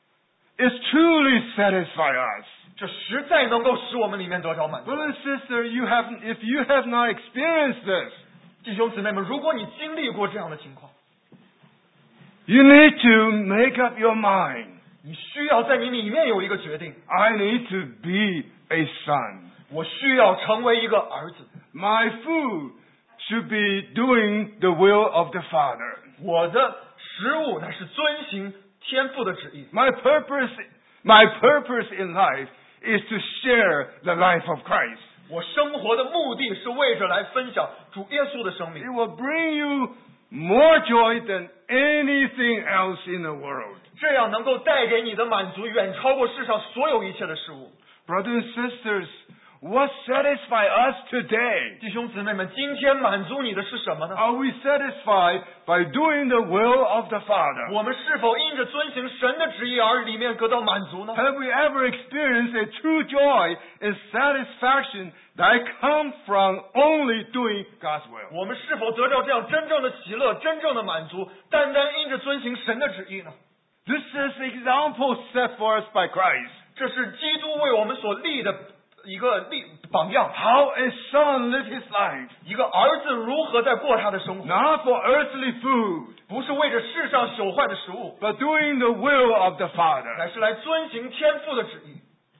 A: it truly satisfies us.
B: 这实在能够使我们里面得着满足。
A: Brother and sister, you have, if you have not experienced this,
B: 弟兄姊妹们，如果你经历过这样的情况，
A: you need to make up your mind.
B: 你需要在你里面有一个决定。
A: I need to be a son.
B: 我需要成为一个儿子。
A: My food should be doing the will of the Father.
B: 我的食物乃是遵行天父的旨意。
A: My purpose, my purpose in life is to share the life of Christ.
B: 我生活的目的是为着来分享主耶稣的生命。
A: It will bring you more joy than anything else in the world.
B: 这样能够带给你的满足远超过世上所有一切的事物。
A: Brothers and sisters, what satisfies us today?
B: 弟兄姊妹们，今天满足你的是什么呢？
A: Are we satisfied by doing the will of the Father?
B: 我们是否因着遵行神的旨意而里面得到满足呢？
A: Have we ever experienced a true joy and satisfaction that comes from only doing God's will?
B: 我们是否得到这样真正的喜乐、真正的满足，单单因着遵行神的旨意呢？
A: This is the example set for us by Christ.
B: 这是基督为我们所立的一个例榜样。
A: How a son lives his life,
B: 一个儿子如何在过他的生活，
A: not for earthly food,
B: 不是为着世上朽坏的食物，
A: but doing the will of the Father.
B: 乃是来遵行天父的旨意。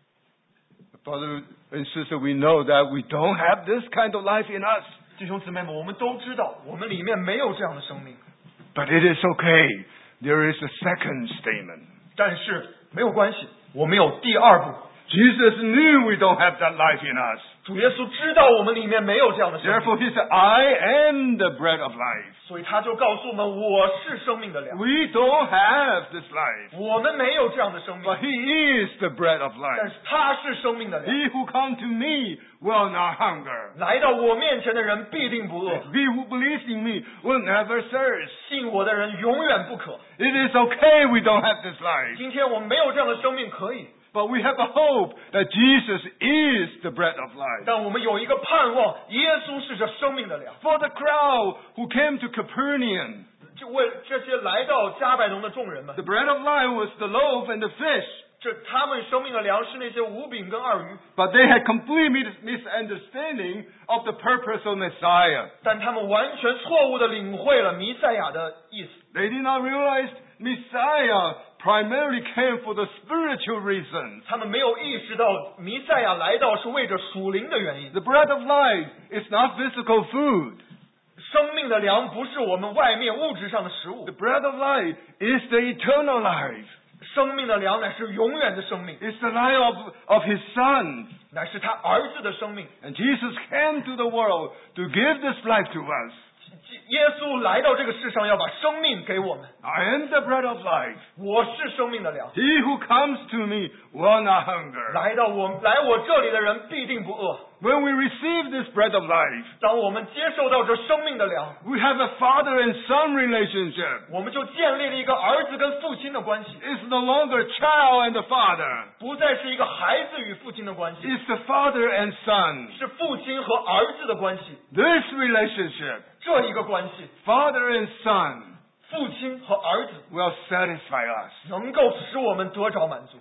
A: Brother and sister, we know that we don't have this kind of life in us.
B: 弟兄姊妹们，我们都知道，我们里面没有这样的生命。
A: But it is okay. There is a second statement.
B: 但是没有关系，我们有第二步。
A: Jesus knew we don't have that life in us.
B: 主耶稣知道我们里面没有这样的生命，
A: Therefore, he said, I am the bread of life.
B: 所以他就告诉我们，我是生命的粮。
A: We don't have this life.
B: 我们没有这样的生命，
A: But he is the bread of
B: 但
A: life.
B: 是他是生命的粮。
A: He who comes to me will not hunger.
B: 来到我面前的人必定不饿，
A: He who believes in me will never thirst.
B: 信我的人永远不渴。
A: It is okay we don't have this life.
B: 今天我们没有这样的生命可以，
A: But we have a hope that Jesus is the bread of life.
B: 但我们有一个盼望，耶稣是这生命的粮。
A: For the crowd who came to Capernaum,
B: 就为这些来到加百农的众人们
A: the，bread of life was the loaf and the fish.
B: 这他们生命的粮是那些五饼跟二鱼，
A: But they had complete mis- misunderstanding of the purpose of Messiah.
B: 但他们完全错误的领会了弥赛亚的意思。
A: They did not realize Messiah primarily came for the spiritual reasons.
B: 他们没有意识到弥赛亚来到是为着属灵的原因。
A: The bread of life is not physical food.
B: 生命的粮不是我们外面物质上的食物，
A: The bread of life is the eternal life.
B: 生命的粮乃是永远的生命，
A: It's the life of, of His Son.
B: 乃是他儿子的生命。
A: And Jesus came to the world to give this life to us.
B: 耶稣来到这个世上，要把生命给我们。
A: I am the bread of life.
B: 我是生命的粮，
A: He who comes to me will not hunger.
B: 来到我来我这里的人必定不饿。
A: When we receive this bread of life,
B: 当我们接受到这生命的粮，
A: we have a father and son relationship.
B: 我们就建立了一个儿子跟父亲的关系，
A: It's no longer child and the father.
B: 不再是一个孩子与父亲的关系，
A: It's the father and son.
B: 是父亲和儿子的关系。
A: This relationship,
B: 这一个关系，
A: father and son,
B: 父亲和儿子
A: will satisfy us.
B: 能够使我们得着满足。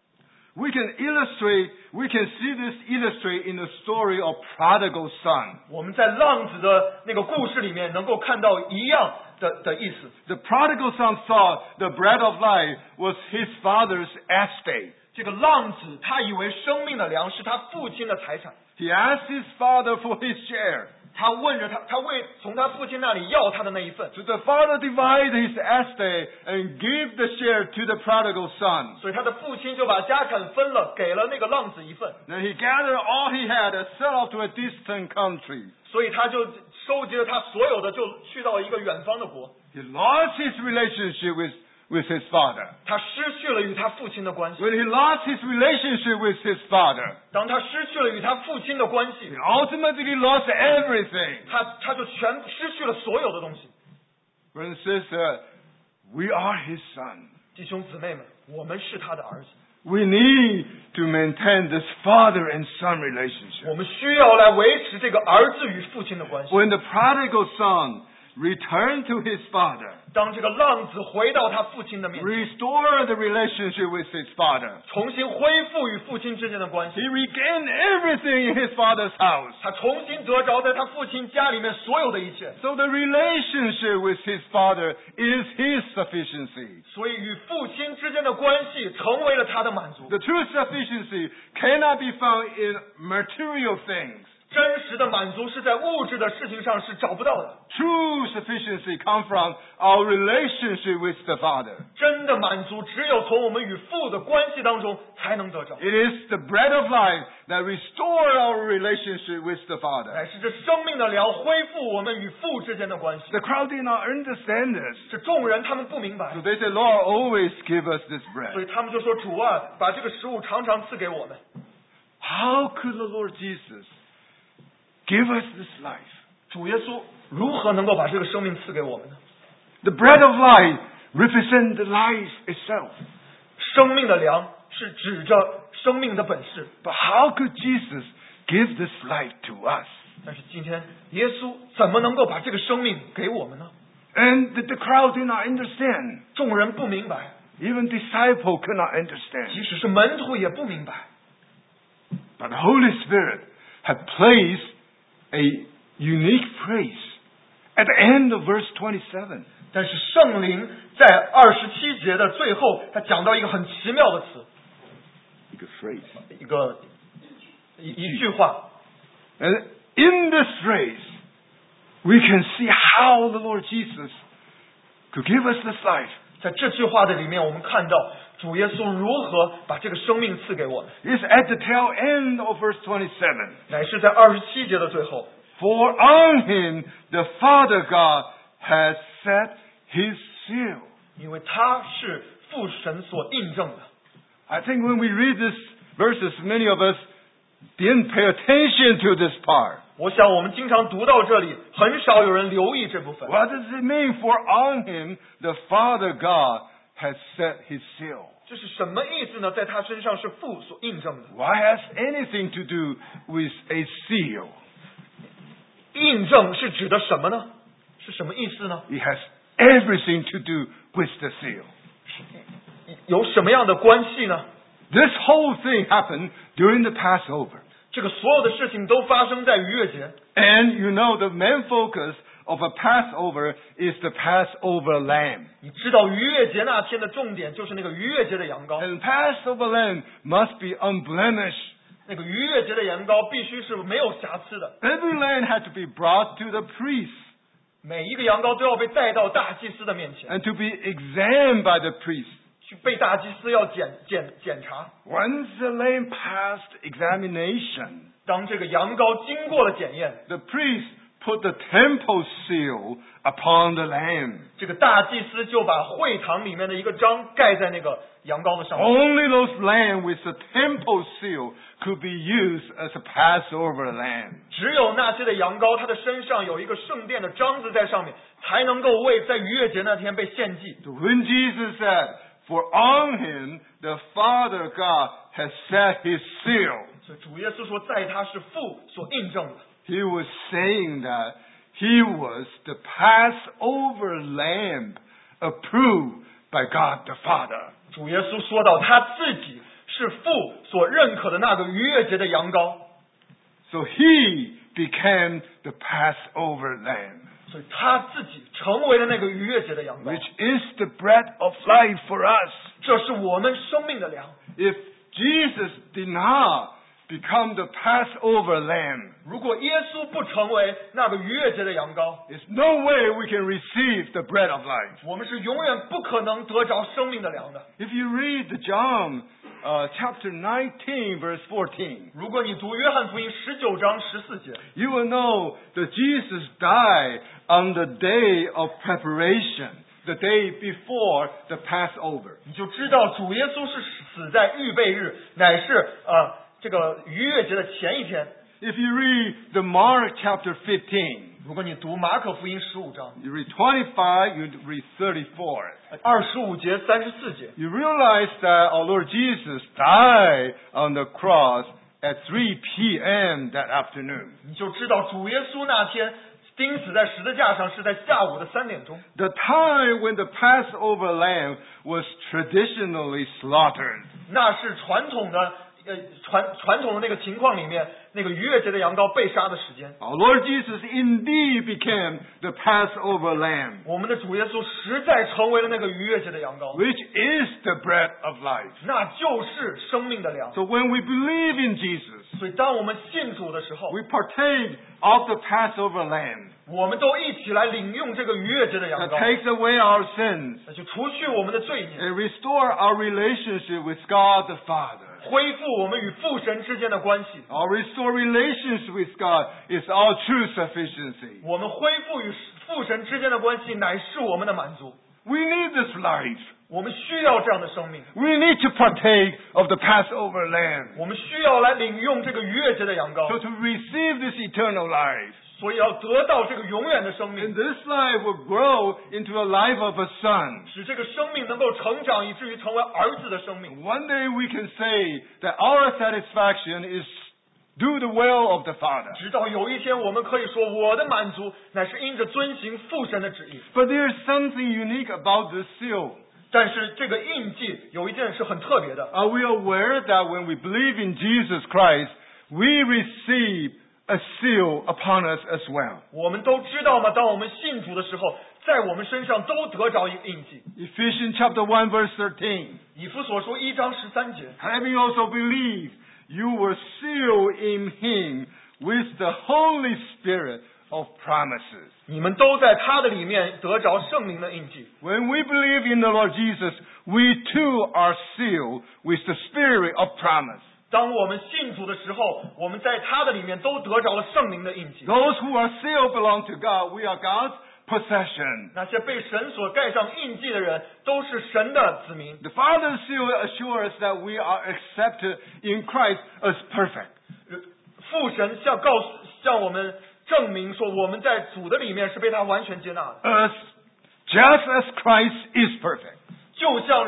A: We can illustrate, we can see this illustrate in the story of prodigal son.
B: 我们在浪子的那个故事里面能够看到一样的的意思。
A: The prodigal son thought the bread of life was his father's estate.
B: 这个浪子他以为生命的粮是他父亲的财产，
A: He asked his father for his share.
B: 他问着他，他为从他父亲那里要他的那一份，
A: So the father divided his estate and gave the share to the prodigal son.
B: 所以他的父亲就把家产分了，给了那个浪子一份，
A: Then he gathered all he had and set off to a distant country.
B: 所以他就收集了他所有的，就去到一个远方的国。
A: He lost his relationship with, with his father.
B: 他失去了与他父亲的关系。
A: When he lost his relationship with his father,
B: 当他失去了与他父亲的关系
A: he，ultimately lost everything.
B: 他他就全失去了所有的东西。
A: Brother and sister, we are his son.
B: 弟兄姊妹们，我们是他的儿子，
A: We need to maintain this father and son relationship.
B: 我们需要来维持这个儿子与父亲的关系。
A: When the prodigal son returned to his father,
B: 当这个浪子回到他父亲的面前，
A: restore the relationship with his father,
B: 重新恢复与父亲之间的关系，
A: he regained everything in his father's house.
B: 他重新得着在他父亲家里面所有的一切。
A: So the relationship with his father is his sufficiency.
B: 所以与父亲之间的关系成为了他的满足。
A: The true sufficiency cannot be found in material things.
B: 真实的满足是在物质的事情上是找不到的。
A: True sufficiency comes from our relationship with the Father.
B: 真的满足只有从我们与父的关系当中才能得着。
A: It is the bread of life that restores our relationship with the Father.
B: 乃是这生命的粮恢复我们与父之间的关系。
A: The crowd did not understand this.
B: 这众人他们不明白
A: So，they said, Lord, always give us this
B: 所以
A: bread.
B: 他们就说：“主啊，把这个食物常常赐给我们。
A: How could the Lord Jesus give us this life? ”
B: 主耶稣如何能够把这个生命赐给我们呢？
A: The bread of life represents the life itself.
B: 生命的粮是指着生命的本质，
A: But how could Jesus give this life to us?
B: 但是今天耶稣怎么能够把这个生命给我们呢？
A: And the, the crowd did not understand.
B: 众人不明白，
A: Even disciple could not understand.
B: 即使是门徒也不明白。
A: But the Holy Spirit had placed a unique phrase at the end of verse twenty-seven.
B: 但是圣灵在二十七节的最后，他讲到一个很奇妙的词，
A: A phrase.
B: 一个一一句话。
A: And in this phrase, we can see how the Lord Jesus could give us this life.
B: 在这句话的里面，我们看到主耶稣如何把这个生命赐给我们，
A: It's at the tail end of verse twenty-seven.
B: 乃是在二十七节的最后。
A: For on him the Father God has set his seal.
B: 因为他是父神所印证的。
A: I think when we read these verses, many of us didn't pay attention to this part.
B: 我想我们经常读到这里，很少有人留意这部分。
A: What does it mean? For on him the Father God has set his seal.
B: 这是什么意思呢？在他身上是父所印证的。
A: What has anything to do with a seal?
B: 印证是指的什么呢？是什么意思呢？
A: It has everything to do with the seal.
B: 有什么样的关系呢？
A: This whole thing happened during the Passover.
B: 这个所有的事情都发生在逾越节。
A: And you know the main focus of a Passover is the Passover lamb.
B: 你知道逾越节那天的重点就是那个逾越节的羊羔，
A: And Passover lamb must be unblemished.
B: 那个逾越节的羊羔必须是没有瑕疵的，
A: Every lamb had to be brought to the priest
B: 每一个羊羔都要被带到大祭司的面前，
A: and to be examined by the priest.
B: 去被大祭司要检检检查。
A: Once the lamb passed examination,
B: 当这个羊羔经过了检验，
A: the priest put the temple seal upon the lamb.
B: 这个大祭司就把会堂里面的一个章盖在那个羊羔的上面。
A: Only those lamb with the temple seal could be used as a Passover lamb.
B: 只有那些的羊羔，它的身上有一个圣殿的章子在上面，才能够为在逾越节那天被献祭。
A: So when Jesus said, "For on him the Father God has set his seal,"
B: 所以主耶稣说，在他是父所印证的。
A: he was saying that he was the Passover lamb approved by God the Father.
B: 主耶稣说到他自己是父所认可的那个逾越节的羊羔，
A: So he became the Passover lamb,
B: 所以他自己成为了那个逾越节的羊羔，
A: which is the bread of life for us.
B: 这是我们生命的粮。
A: If Jesus did not become the Passover lamb,
B: 如果耶稣不成为那个逾越节的羊羔，
A: there's no way we can receive the bread of life.
B: 我们是永远不可能得着生命的粮的。
A: If you read the John uh, chapter nineteen, verse fourteen,
B: 如果你读约翰福音十九章十四节，
A: you will know that Jesus died on the day of preparation, the day before the Passover.
B: 你就知道主耶稣是死在预备日，乃是呃这个逾越节的前一天。
A: If you read the Mark chapter fifteen,
B: 如果你读马可福音十五章
A: you read twenty-five, you read thirty-four.
B: 二十五节、三十四节，
A: You realize that our Lord Jesus died on the cross at three p.m. that afternoon.
B: 你就知道主耶稣那天钉死在十字架上是在下午的三点钟。
A: The time when the Passover lamb was traditionally slaughtered.
B: 那是传统的呃传传统的那个情况里面，那个逾越节的羊羔被杀的时间。
A: Our Lord Jesus indeed became the Passover lamb,
B: 我们的主耶稣实在成为了那个逾越节的羊羔，
A: which is the bread of life.
B: 那就是生命的粮。
A: So when we believe in Jesus,
B: 所以当我们信主的时候，
A: we partake of the Passover lamb
B: 我们都一起来领用这个逾越节的羊
A: that
B: 羔，
A: takes away our sins
B: 那就除去我们的罪孽，
A: and restore our relationship with God the Father.
B: 恢复我们与父神之间的关系。
A: Our restored relationship with God is our true sufficiency.
B: 我们恢复与父神之间的关系，乃是我们的满足。
A: We need this life.
B: 我们需要这样的生命，
A: We need to partake of the Passover lamb
B: 我们需要来领用这个逾越节的羊
A: so
B: 羔，
A: to receive this eternal life.
B: 所以要得到这个永远的生
A: And
B: 命，
A: this life will grow into a life of a son.
B: 使这个生命能够成长，以至于成为儿子的生命。
A: One day we can say that our satisfaction is do the will of the Father.
B: 直到有一天，我们可以说，我的满足乃是因着遵行父神的旨意。
A: But there's something unique about this seal.
B: 但是这个印记有一件是很特别的，
A: Are we aware that when we believe in Jesus Christ, we receive a seal upon us as well?
B: 我们都知道吗？当我们信主的时候，在我们身上都得着一个印记。
A: Ephesians chapter one verse thirteen.
B: 以弗所书一章十三节，
A: Having also believed, you were sealed in him with the Holy Spirit of promises.
B: 你们都在他的里面得着圣灵的印记。
A: When we believe in the Lord Jesus, we too are sealed with the Spirit of promise.
B: 当我们信主的时候，我们在他的里面都得着了圣灵的印记。
A: Those who are sealed belong to God. We are God's possession.
B: 那些被神所盖上印记的人，都是神的子民。
A: The Father's seal assures us that we are accepted in Christ as perfect.
B: 父神向告诉向我们证明说，我们在主的里面是被他完全接纳的，
A: As just as Christ is perfect.
B: 就像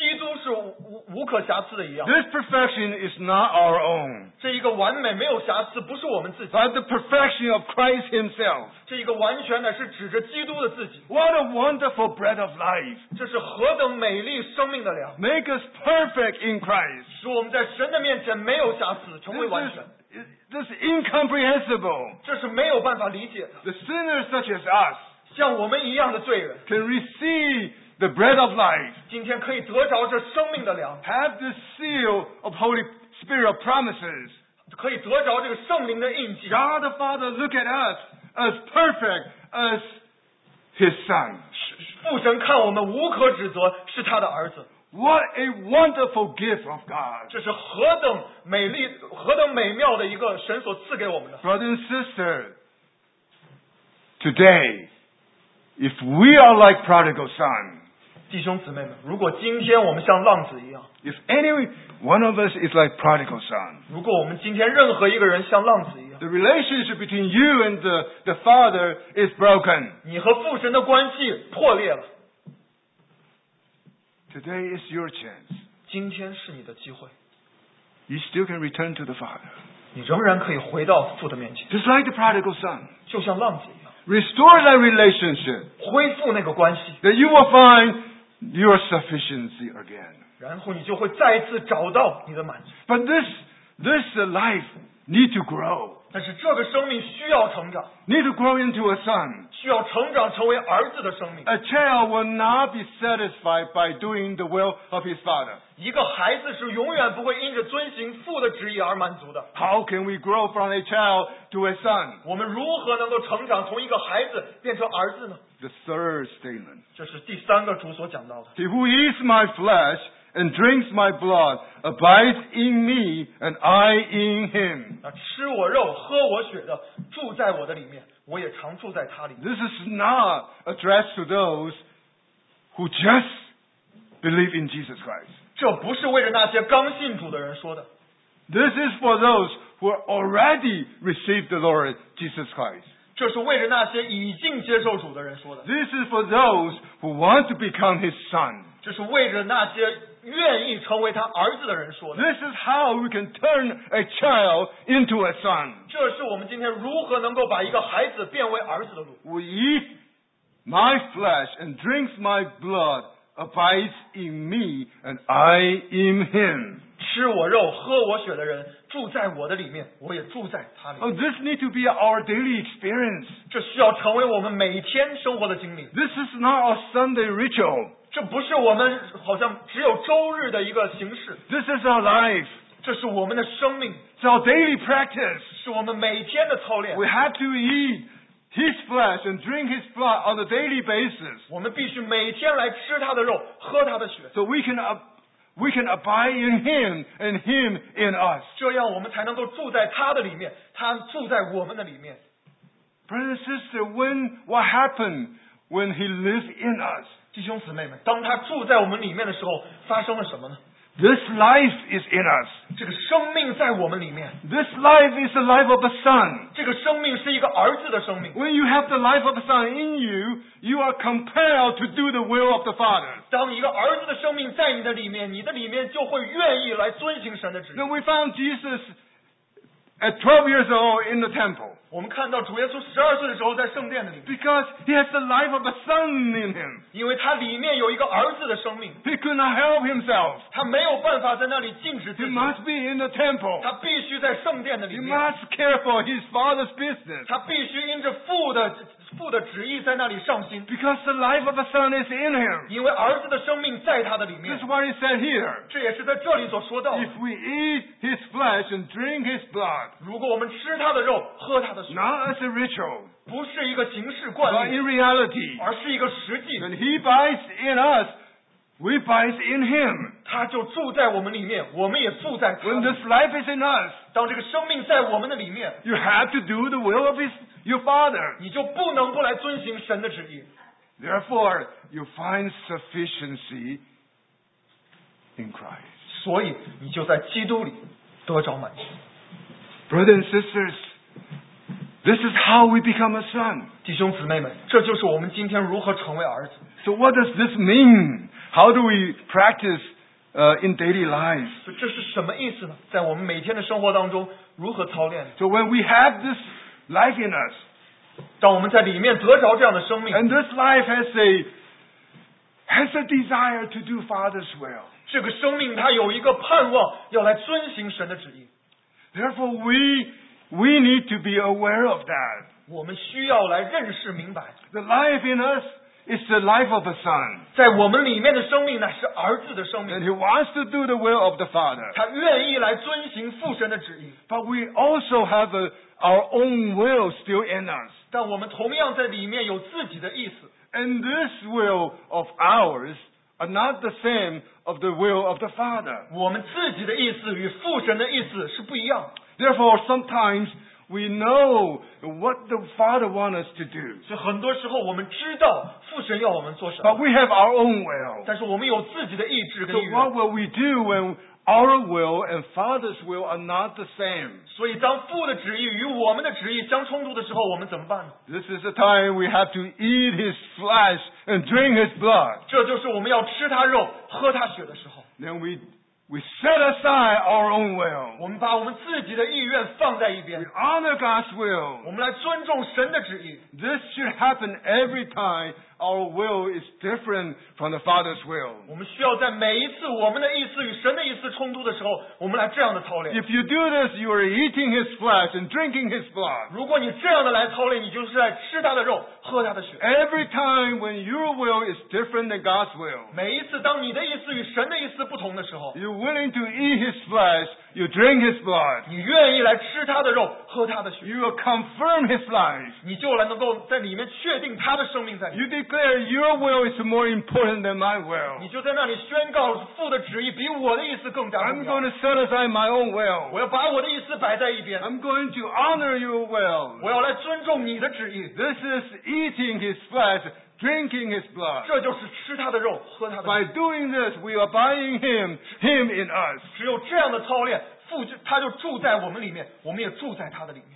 B: 基督是无无可瑕疵的一样。
A: This perfection is not our own,
B: 这一个完美没有瑕疵，不是我们自己，
A: but the perfection of Christ himself.
B: 这一个完全的是指着基督的自己。
A: What a wonderful bread of life.
B: 这是何等美丽生命的粮，
A: Make us perfect in Christ.
B: 使我们在神的面前没有瑕疵，成为
A: This
B: 完
A: is,
B: 全。
A: this is incomprehensible.
B: 这是没有办法理解的。
A: The sinners such as us
B: 像我们一样的罪人，
A: can receive the bread of life,
B: 今天可以得着这生命的粮，
A: have the seal of Holy Spirit promises.
B: 可以得着这个圣灵的印记。
A: God the Father look at us as perfect as His Son.
B: 父神看我们无可指责，是他的儿子。
A: What a wonderful gift of God.
B: 这是何等美丽、何等美妙的一个神所赐给我们的。
A: Brother and sister, today, if we are like prodigal son,
B: 弟兄姊妹们，如果今天我们像浪子一样，
A: if any one of us is like prodigal son,
B: 如果我们今天任何一个人像浪子一样，
A: the relationship between you and the, the Father is broken.
B: 你和父神的关系破裂了，
A: Today is your chance.
B: 今天是你的机会，
A: You still can return to the Father.
B: 你仍然可以回到父的面前，
A: Just like the prodigal son.
B: 就像浪子一样，
A: Restore that relationship.
B: 恢复那个关系，
A: That you will find your sufficiency again.
B: 然后你就会再一次找到你的满足。
A: But this, this uh, life need to grow.
B: 但是这个生命需要成长，
A: Need to grow into a son.
B: 需要成长成为儿子的生命。
A: A child will not be satisfied by doing the will of his father.
B: 一个孩子是永远不会因着遵行父的旨意而满足的。
A: How can we grow from a child to a son?
B: 我们如何能够成长，从一个孩子变成儿子呢？
A: The third statement.
B: 这是第三个主所讲到的。
A: He who eats my flesh and drinks my blood abides in me and I in him.
B: 那吃我肉、喝我血的，住在我的里面，我也常住在他里面。
A: This is not addressed to those who just believe in Jesus Christ.
B: 这不是为着那些刚信主的人说的，
A: This is for those who already received the Lord Jesus Christ.
B: 这是为着那些已经接受主的人说的，
A: This is for those who want to become his son.
B: 这是为着那些愿意成为他儿子的人说的。
A: This is how we can turn a child into a son.
B: 这是我们今天如何能够把一个孩子变为儿子的路。
A: We eat my flesh and drinks my blood abides in me and I in him.
B: 吃我肉、喝我血的人，住在我的里面，我也住在他里面。
A: Oh, this needs to be our daily experience.
B: 这需要成为我们每天生活的经历。
A: This is not a Sunday ritual.
B: 这不是我们好像只有周日的一个形式，
A: This is our life.
B: 这是我们的生命，
A: It's our daily practice.
B: 是我们每天的操练。
A: We have to eat his flesh and drink his blood on a daily basis
B: 我们必须每天来吃他的肉，喝他的血，
A: so we can ab- we can abide in him and him in us.
B: 这样我们才能够住在他的里面，他住在我们的里面。
A: Brother and sister, when what happened when he lives in us?
B: 弟兄姊妹们，当他住在我们里面的时候，发生了什么呢？
A: This life is in us.
B: 这个生命在我们里面，
A: This life is the life of a son.
B: 这个生命是一个儿子的生命。
A: When you have the life of a son in you, you are compelled to do the will of the Father.
B: 当一个儿子的生命在你的里面，你的里面就会愿意来遵行神的旨意。
A: Then we found Jesus at twelve years old in the temple
B: 我们看到主耶稣十二岁的时候在圣殿的里面，
A: because he has the life of a son in him.
B: 因为他里面有一个儿子的生命，
A: He could not help himself.
B: 他没有办法在那里禁止自
A: He
B: 己，
A: must be in the temple.
B: 他必须在圣殿的里
A: He
B: 面，
A: must care for his father's business
B: 他必须因着父的父的旨意在那里上心，
A: because the life of a son is in him.
B: 因为儿子的生命在他的里面
A: This is。what he said here.
B: 这也是在这里所说到的。
A: If we eat his flesh and drink his blood,
B: 如果我们吃他的肉，喝他的血，
A: not as a ritual,
B: 不是一个形式
A: but
B: 惯例，
A: in reality,
B: 而是一个实际，
A: when he bides in us, we bide in him.
B: 他就住在我们里面，我们也住在他
A: When
B: 里
A: this life is in us,
B: 当这个生命在我们的里面，
A: you have to do the will of his, your Father.
B: 你就不能不来遵行神的旨意。
A: Therefore, you find sufficiency in Christ.
B: 所以你就在基督里得着满足。
A: Brothers and sisters, this is how we become a son.
B: 弟兄姊妹们，这就是我们今天如何成为儿子。
A: So what does this mean how do we practice uh, in daily life?
B: 所以这是什么意思呢？在我们每天的生活当中如何操练？
A: So when we have this life in us,
B: 当我们在里面得着这样的生命，
A: and this life has a has a desire to do Father's will.
B: 这个生命它有一个盼望，要来遵行神的旨意。
A: Therefore, we we need to be aware of that.
B: 我们需要来认识明白，
A: The life in us is the life of a son,
B: 在我们里面的生命乃是儿子的生
A: and
B: 命，
A: he wants to do the will of the Father.
B: 他愿意来遵行父神的旨意。
A: But we also have a, our own will still in us,
B: 但我们同样在里面有自己的意思，
A: and this will of ours are not the same of the will of the Father.
B: 我们自己的意思与父神的意思是不一样的。
A: Therefore, sometimes we know what the Father wants us to do,
B: 所以很多时候我们知道父神要我们做什
A: but
B: 么，
A: we have our own will.
B: 但是我们有自己的意志
A: So
B: 跟意
A: what
B: 愿。
A: will we do when our will and Father's will are not the same?
B: 所以当父的旨意与我们的旨意相冲突的时候，我们怎么办呢？
A: This is the time we have to eat His flesh and drink His blood.
B: 这就是我们要吃他肉、喝他血的时候。
A: Then we we set aside our own will.
B: 我们把我们自己的意愿放在一边
A: We，honor God's will.
B: 我们来尊重神的旨意。
A: This should happen every time our will is different from the Father's will.
B: 我们需要在每一次我们的意思与神的意思冲突的时候，我们来这样的操练。
A: If you do this, you are eating His flesh and drinking His blood.
B: 如果你这样的来操练，你就是在吃他的肉，喝他的血。
A: Every time when your will is different than God's will,
B: 每一次当你的意思与神的意思不同的时候，
A: you're willing to eat His flesh, you drink His blood.
B: 你愿意来吃他的肉，喝他的血，
A: You will confirm His life.
B: 你就来能够在里面确定他的生命在里面。
A: You declare your will is more important than my
B: 你
A: will.
B: 就在那里宣告父的旨意比我的意思更加
A: I'm
B: 重
A: going
B: 要。
A: to set aside my own
B: 我
A: will.
B: 要把我的意思摆在一边，
A: I'm going to honor your will.
B: 我要来尊重你的旨意。
A: This is eating His flesh, drinking His blood.
B: 这就是吃他的肉，喝他的
A: By
B: 血。
A: doing this, we are buying Him, Him in us.
B: 只有这样的操练，父就他就住在我们里面，我们也住在他的里面。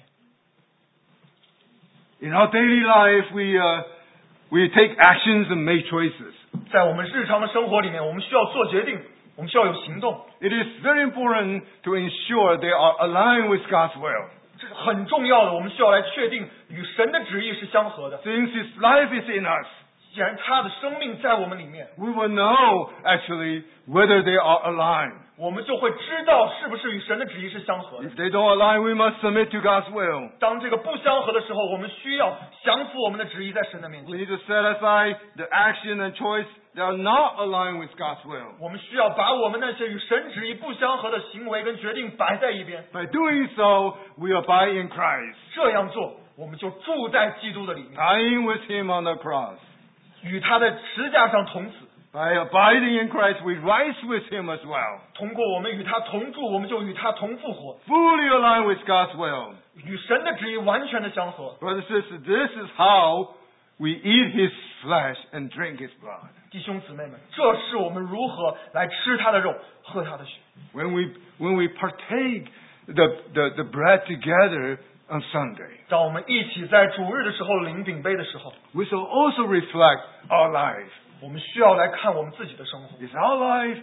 A: In our daily life, we uh, we take actions and make choices.
B: 在我们日常的生活里面，我们需要做决定，我们需要有行动，
A: It is very important to ensure they are aligned with God's will.
B: 这是很重要的。我们需要来确定与神的旨意是相合的。
A: Since His life is in us,
B: 既然他的生命在我们里面，
A: we will know actually whether they are aligned.
B: 我们就会知道是不是与神的旨意是相合的。
A: If they don't align, we must submit to God's will.
B: 当这个不相合的时候，我们需要降服我们的旨意在神的面
A: We
B: 前。
A: need to set aside the action and choice that are not aligned with God's will.
B: 我们需要把我们那些与神旨意不相合的行为跟决定摆在一边。
A: By doing so, we abide in Christ,
B: 这样做，我们就住在基督的里面，
A: dying with Him on the cross.
B: 与他在十架上同死。
A: By abiding in Christ, we rise with Him as well.
B: 通过我们与他同住，我们就与他同复活，
A: Fully aligned with God's will.
B: 与神的旨意完全的相合。
A: Brothers and sisters, this is how we eat His flesh and drink His blood.
B: 弟兄姊妹们，这是我们如何来吃他的肉，喝他的血。
A: When we, when we partake the, the, the bread together on Sunday,
B: 当我们一起在主日的时候领饼杯的时候，
A: we shall also reflect our life.
B: 我们需要来看我们自己的生活，
A: Is our life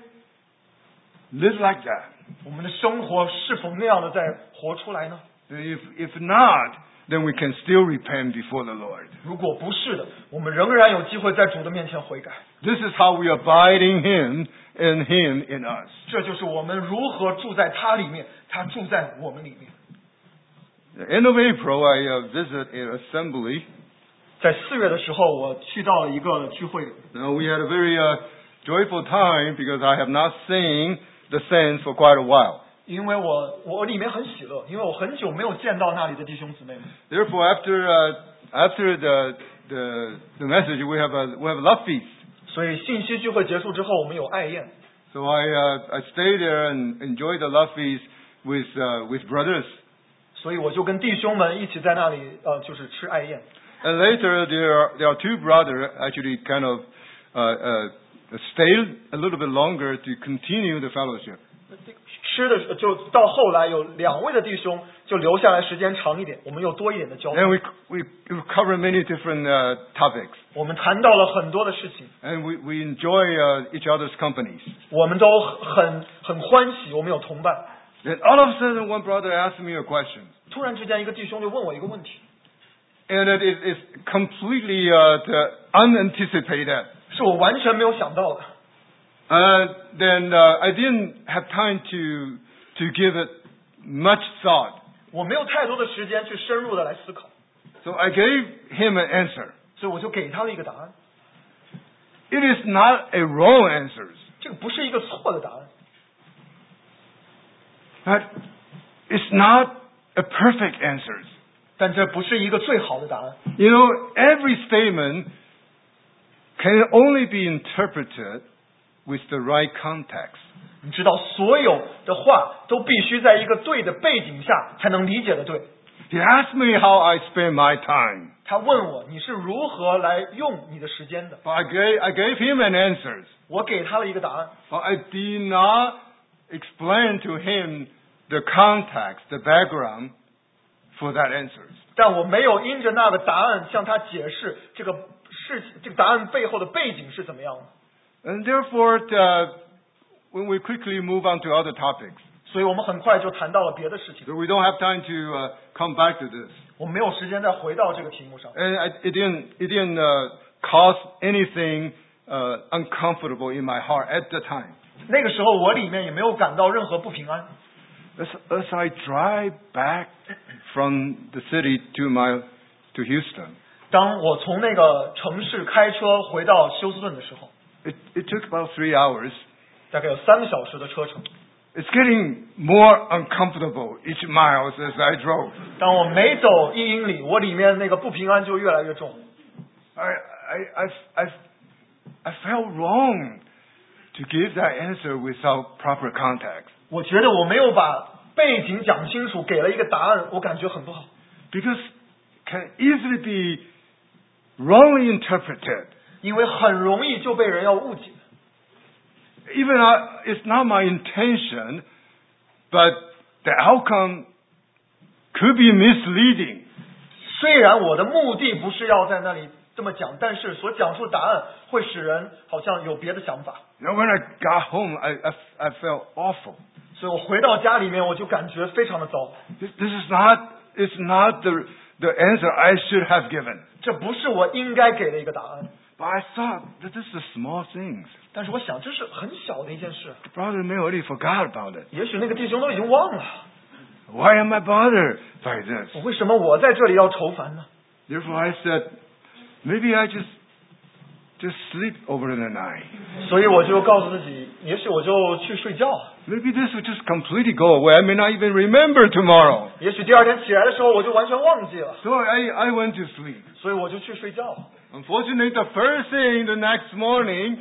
A: live like that?
B: 我们的生活是否那样的在活出来呢？
A: If, if not, then we can still repent before the Lord.
B: 如果不是的，我们仍然有机会在主的面前悔改。
A: This is how we abide in Him and Him in us.
B: 这就是我们如何住在他里面，他住在我们里面。
A: At the end of April, I uh, visit an assembly.
B: 在四月的时候，我去到了一个聚会里，
A: Now, we had a very uh, joyful time because I have not seen the saints for quite a while.
B: 因为我我里面很喜乐，因为我很久没有见到那里的弟兄姊妹们。
A: Therefore, after uh, after the, the the message, we have a we have a love feast.
B: 所以信息聚会结束之后，我们有爱宴，
A: So I uh, I stayed there and enjoyed the love feast with uh, with brothers.
B: 所以我就跟弟兄们一起在那里，呃，就是吃爱宴。
A: And later, there are there are two brothers actually kind of uh, uh, stayed a little bit longer to continue the fellowship.
B: 吃的就到后来有两位的弟兄就留下来时间长一点，我们有多一点的交
A: Then
B: 流。
A: we we we cover many different uh, topics,
B: 我们谈到了很多的事情，
A: and we we enjoy uh, each other's companies.
B: 我们都很很欢喜，我们有同伴。
A: Then all of a sudden, one brother asked me a question,
B: 突然之间，一个弟兄就问我一个问题，
A: and it is completely uh, the unanticipated.
B: 是我完全没有想到的。
A: Uh, then uh, I didn't have time to to give it much thought.
B: 我没有太多的时间去深入的来思考，
A: So I gave him an answer.
B: 所以我就给他了一个答案。
A: It is not a wrong answer,
B: 这个不是一个错的答案，
A: but it's not a perfect answer.
B: 但这不是一个最好的答案。
A: You know, every statement can only be interpreted with the right context.
B: 你知道，所有的话都必须在一个对的背景下才能理解的对。
A: He asked me how I spend my time.
B: 他问我你是如何来用你的时间的，
A: But I gave, I gave him an answer.
B: 我给他了一个答案，
A: But I did not explain to him the context, the background for that answer.
B: 但我没有因着那个答案向他解释这个事情，这个答案背后的背景是怎么样的。
A: And therefore, uh, when we quickly move on to other topics,
B: 所以我们很快就谈到了别的事情，
A: so we don't have time to uh, come back to this.
B: 我们没有时间再回到这个题目上。
A: And I, it didn't, it didn't uh, cause anything uh, uncomfortable in my heart at the time.
B: 那个时候我里面也没有感到任何不平安。
A: As, as I drive back from the city to my to Houston,
B: 当我从那个城市开车回到休斯顿的时候，
A: it, it took about three hours.
B: 大概有三个小时的车程。
A: It's getting more uncomfortable each mile as I drove.
B: 当我每走一英里，我里面那个不平安就越来越重。
A: I, I, I, I, I felt wrong to give that answer without proper context.
B: 我觉得我没有把背景讲清楚，给了一个答案，我感觉很不好。
A: Because can easily be wrongly interpreted.
B: 因为很容易就被人要误解。
A: Even uh, it's not my intention, but the outcome could be misleading.
B: 虽然我的目的不是要在那里这么讲，但是所讲述答案会使人好像有别的想法。
A: You know, when I got home, I, I, I felt awful.
B: 所以我回到家里面，我就感觉非常的糟。
A: This, this is not, it's not the, the answer I should have given.
B: 这不是我应该给的一个答案。
A: But I thought that this is small things.
B: 但是我想，这是很小的一件事。
A: The brother may already forgot about it.
B: 也许那个弟兄都已经忘了。
A: Why am I bothered by this?
B: 为什么我在这里要愁烦呢？
A: Therefore, I said, maybe I just just sleep over the night.
B: 所以我就告诉自己，也许我就去睡觉。
A: Maybe this will just completely go away. I may not even remember tomorrow.
B: 也许第二天起来的时候，我就完全忘记了。
A: So I, I went to sleep.
B: 所以我就去睡觉。
A: Unfortunately, the first thing the next morning,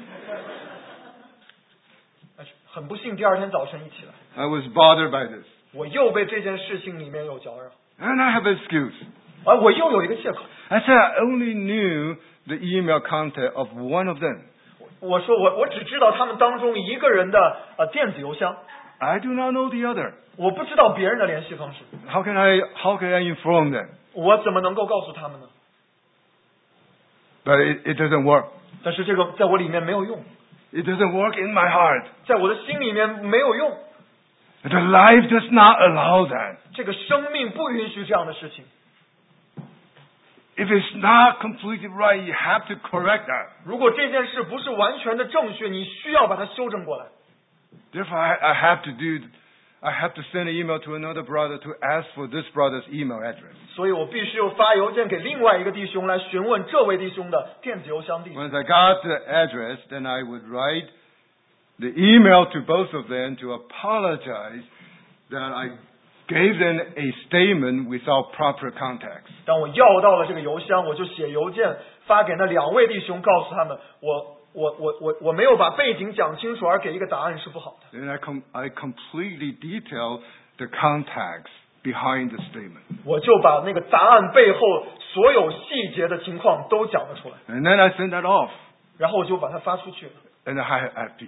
B: 很不幸，第二天早晨一起来，
A: I was bothered by this.
B: 我又被这件事情里面有搅扰，
A: And I have an excuse.
B: 而我又有一个借口。
A: I said I only knew the email content of one of them.
B: 我说我我只知道他们当中一个人的呃电子邮箱，
A: I do not know the other.
B: 我不知道别人的联系方式，
A: How can I, how can I inform them?
B: 我怎么能够告诉他们呢？
A: But it, it doesn't work.
B: 但是这个在我里面没有用，
A: It doesn't work in my heart.
B: 在我的心里面没有用，
A: The life does not allow that.
B: 这个生命不允许这样的事情。
A: If it's not completely right, you have to correct that.
B: 如果这件事不是完全的正确，你需要把它修正过来。
A: Therefore, I, I have to do, I have to send an email to another brother to ask for this brother's email address.
B: 所以我必须要发邮件给另外一个弟兄来询问这位弟兄的电子邮箱地址。
A: Once I got the address, then I would write the email to both of them to apologize that I gave them a statement without proper context.
B: 当我要到了这个邮箱，我就写邮件发给那两位弟兄，告诉他们我我我我我没有把背景讲清楚，而给一个答案是不好的。
A: Then I, com- I completely detail the context behind the statement.
B: 我就把那个答案背后所有细节的情况都讲了出来，
A: And then I send that off.
B: 然后我就把它发出去了，
A: And I have peace.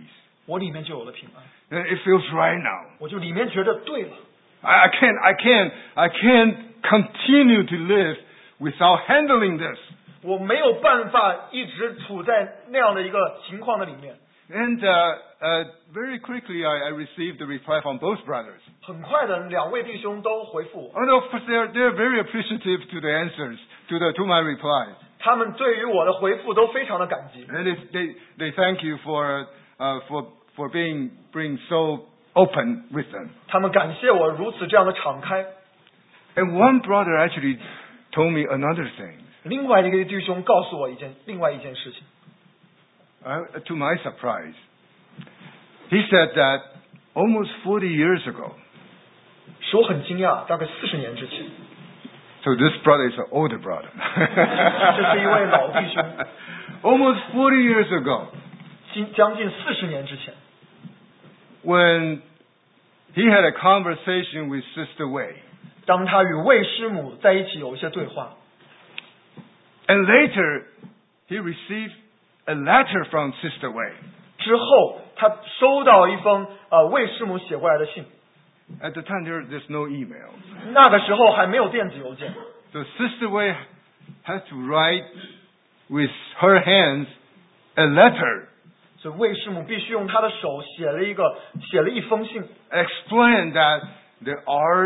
B: 我里面就有了平安。
A: And it feels right now.
B: 我就里面觉得对了。
A: I can't, I can't, I can't continue to live without handling this.
B: 我没有办法一直处在那样的一个情况的里面。
A: And uh, uh, very quickly, I, I received the reply from both brothers.
B: 很快的，两位弟兄都回复我。
A: And of course, they're they're very appreciative to the answers to the to my replies.
B: 他们对于我的回复都非常的感激。
A: And they they, they thank you for uh, for for being being so open with them.
B: 他们感谢我如此这样的敞开。
A: And one brother actually told me another thing.
B: 另外一个弟兄告诉我一件另外一件事情。
A: Uh, to my surprise, he said that almost forty years ago.
B: 使我很惊讶，大概四十年之前。
A: So this brother is an older brother.
B: 这是一位老弟兄。
A: Almost forty years ago.
B: 将近四十年之前。
A: When he had a conversation with Sister Wei.
B: 当他与魏师母在一起有一些对话。
A: And later, he received a letter from Sister Wei.
B: 之后，他收到一封呃魏师母写过来的信。
A: At the time, there, there's no email.
B: 那个时候还没有电子邮件。
A: So Sister Wei had to write with her hands a letter.
B: 所以魏师母必须用她的手写了一个写了一封信。
A: Explain that there are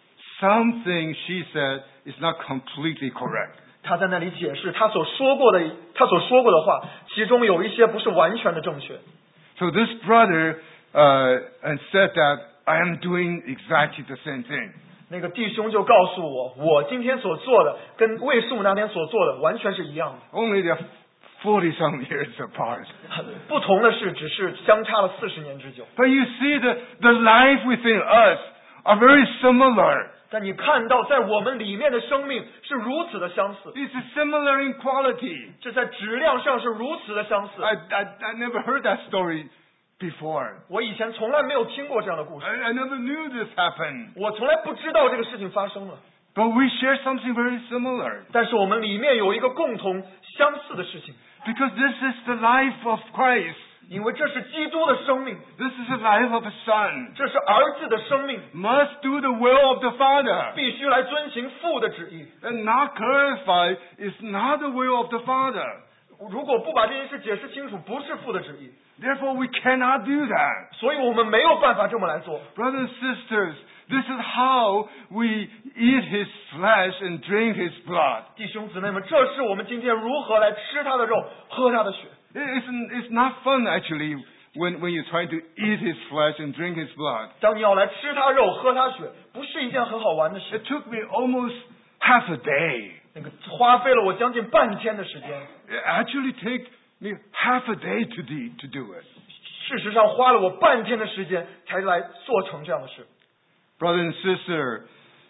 A: some things she said is not completely correct.
B: 他在那里解释他所说过的他所说过的话，其中有一些不是完全的正确。
A: So this brother uh, and said that I am doing exactly the same thing.
B: 那个弟兄就告诉我，我今天所做的跟魏师母那天所做的完全是一样的。
A: Only they're forty some years apart.
B: 不同的是，只是相差了四十年之久。
A: But you see the the life within us are very similar.
B: 但你看到，在我们里面的生命是如此的相似，
A: It's similar in quality.
B: 这在质量上是如此的相似。
A: I, I, I never heard that story before.
B: 我以前从来没有听过这样的故事，
A: I, I never knew this happened.
B: 我从来不知道这个事情发生了。
A: But we share something very similar.
B: 但是我们里面有一个共同相似的事情，
A: Because this is the life of Christ.
B: 因为这是基督的生命，
A: This is the life of a son.
B: 这是儿子的生命，
A: Must do the will of the Father.
B: 必须来遵行父的旨意。
A: And not clarify is not the will of the Father.
B: 如果不把这件事解释清楚，不是父的旨意，
A: Therefore, we cannot do that.
B: 所以我们没有办法这么来做。
A: Brothers and sisters, this is how we eat his flesh and drink his blood.
B: 弟兄姊妹们，这是我们今天如何来吃他的肉，喝他的血。
A: It's, it's not fun, actually, when, when you try to eat his flesh and drink his blood.
B: 当你要来吃他肉、喝他血，不是一件很好玩的事。
A: It took me almost half a day.
B: 那个花费了我将近半天的时间。
A: It actually take me half a day to do, to do it.
B: 事实上，花了我半天的时间才来做成这样的事。
A: Brother and sister,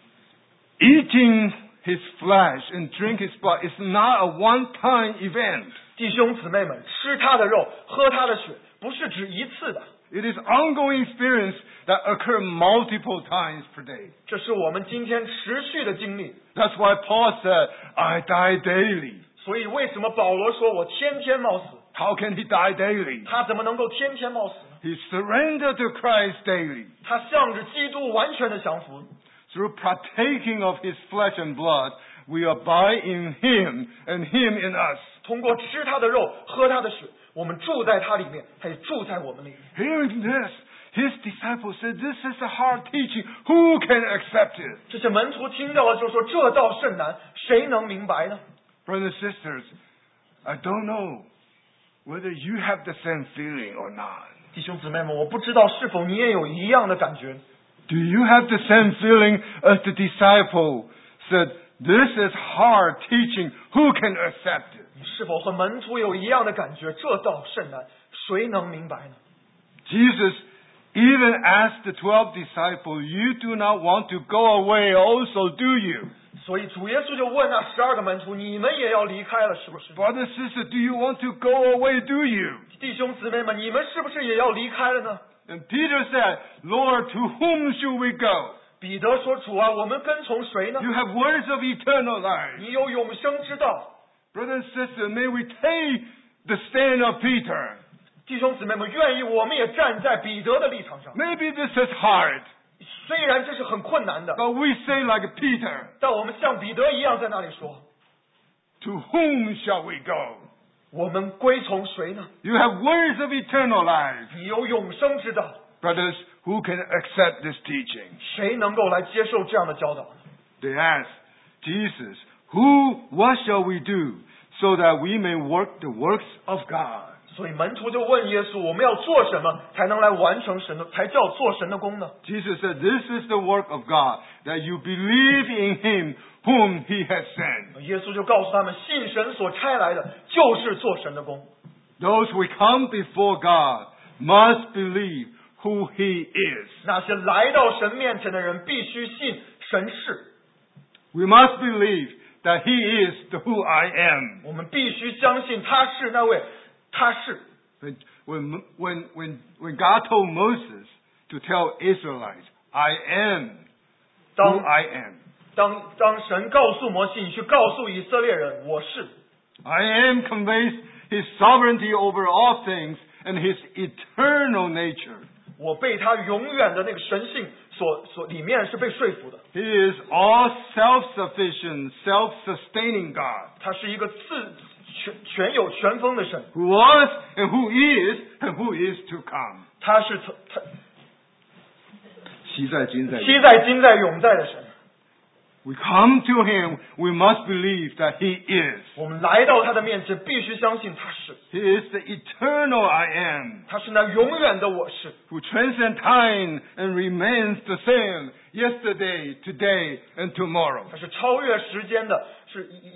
A: eating his flesh and drink his blood is not a one-time event.
B: 弟兄姊妹们，吃他的肉、喝他的血，不是指一次的，
A: It is ongoing experience that occur multiple times per day.
B: 这是我们今天持续的经历。
A: That's why Paul said, I die daily.
B: 所以，为什么保罗说我天天冒死？
A: How can he die daily?
B: 他怎么能够天天冒死呢？
A: He surrendered to Christ daily.
B: 他向着基督完全的降服。
A: Through partaking of his flesh and blood, we abide in him and him in us.
B: 通过吃他的肉、喝他的血，我们住在他里面，他也住在我们里面。
A: Hearing this, his disciples said, This is a hard teaching. Who can accept it?
B: 这些门徒听到了就说：“这道甚难，谁能明白呢
A: Brothers and sisters, I don't know whether you have the same feeling or not.？”
B: 弟兄姊妹们，我不知道是否你也有一样的感觉。
A: Do you have the same feeling as the disciple said, This is hard teaching. Who can accept it?
B: 你是否和门徒有一样的感觉？这道甚难，谁能明白呢？
A: Jesus even asked the twelve disciples, You do not want to go away also, do you?
B: 所以主耶稣就问那十二个门徒：“你们也要离开了，是不是？”
A: Brother, sister, do you want to go away, do you?
B: 弟兄姊妹们，你们是不是也要离开了呢？
A: And Peter said, Lord, to whom should we go?
B: 彼得说：“主啊，我们跟从谁呢？
A: You have words of eternal life.
B: 你有永生之道。”
A: Brother and sister, may we take the stand of Peter.
B: 弟兄姊妹们，愿意我们也站在彼得的立场上。
A: Maybe this is hard,
B: 虽然这是很困难的，
A: but we say like Peter,
B: 但我们像彼得一样在那里说：
A: to whom shall we go?
B: 我们归从谁呢？
A: You have words of eternal life.
B: 你有永生之道，
A: Brothers, who can accept this teaching?
B: 谁能够来接受这样的教导呢？
A: They asked Jesus, who, what shall we do so that we may work the works of God?
B: 所以门徒就问耶稣：我们要做什么才能来完成神的，才叫做神的功呢？
A: Jesus said, this is the work of God, that you believe in him whom he has sent.
B: 耶稣就告诉他们，信神所差来的就是做神的功。
A: Those who come before God must believe who he is.
B: 那些来到神面前的人必须信神是。
A: We must believe that he is the who I am.
B: 我们必须相信他是那位，他是。
A: When, when, when, when, when God told Moses to tell Israelites, I am who
B: 当
A: I am.
B: 当当神告诉摩西，你去告诉以色列人，我是。
A: I am conveys his sovereignty over all things and his eternal nature.
B: 我被他永远的那个神性所所里面是被说服的。
A: He is all self-sufficient, self-sustaining God,
B: 他是一个自全全有全丰的神，
A: who was and who is and who is to come.
B: 他是从他
A: 昔在今在
B: 昔在今在永在的神。
A: We come to him, we must believe that he is.
B: 我们来到他的面前，必须相信他是，
A: He is the eternal I am,
B: 他是那永远的我是，
A: who transcends time and remains the same yesterday, today, and tomorrow.
B: 他是超越时间的，是一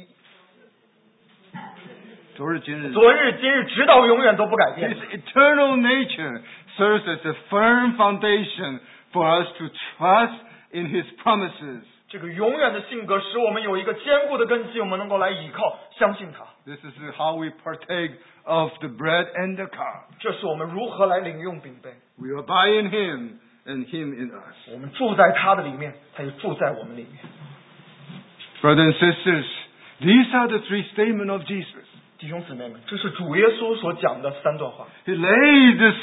A: 昨日今日。
B: 昨日今日直到永远都不改
A: His
B: 变。
A: eternal nature serves as a firm foundation for us to trust in his promises.
B: 这个永远的性格使我们有一个坚固的根基，我们能够来倚靠、相信他。
A: This is how we partake of the bread and the cup.
B: 这是我们如何来领用饼杯。
A: We abide in him and him in us.
B: 我们住在他的里面，他也住在我们里面。
A: Brothers and sisters, these are the three statements of Jesus.
B: 弟兄姊妹们，这是主耶稣所讲的三段话。
A: He laid this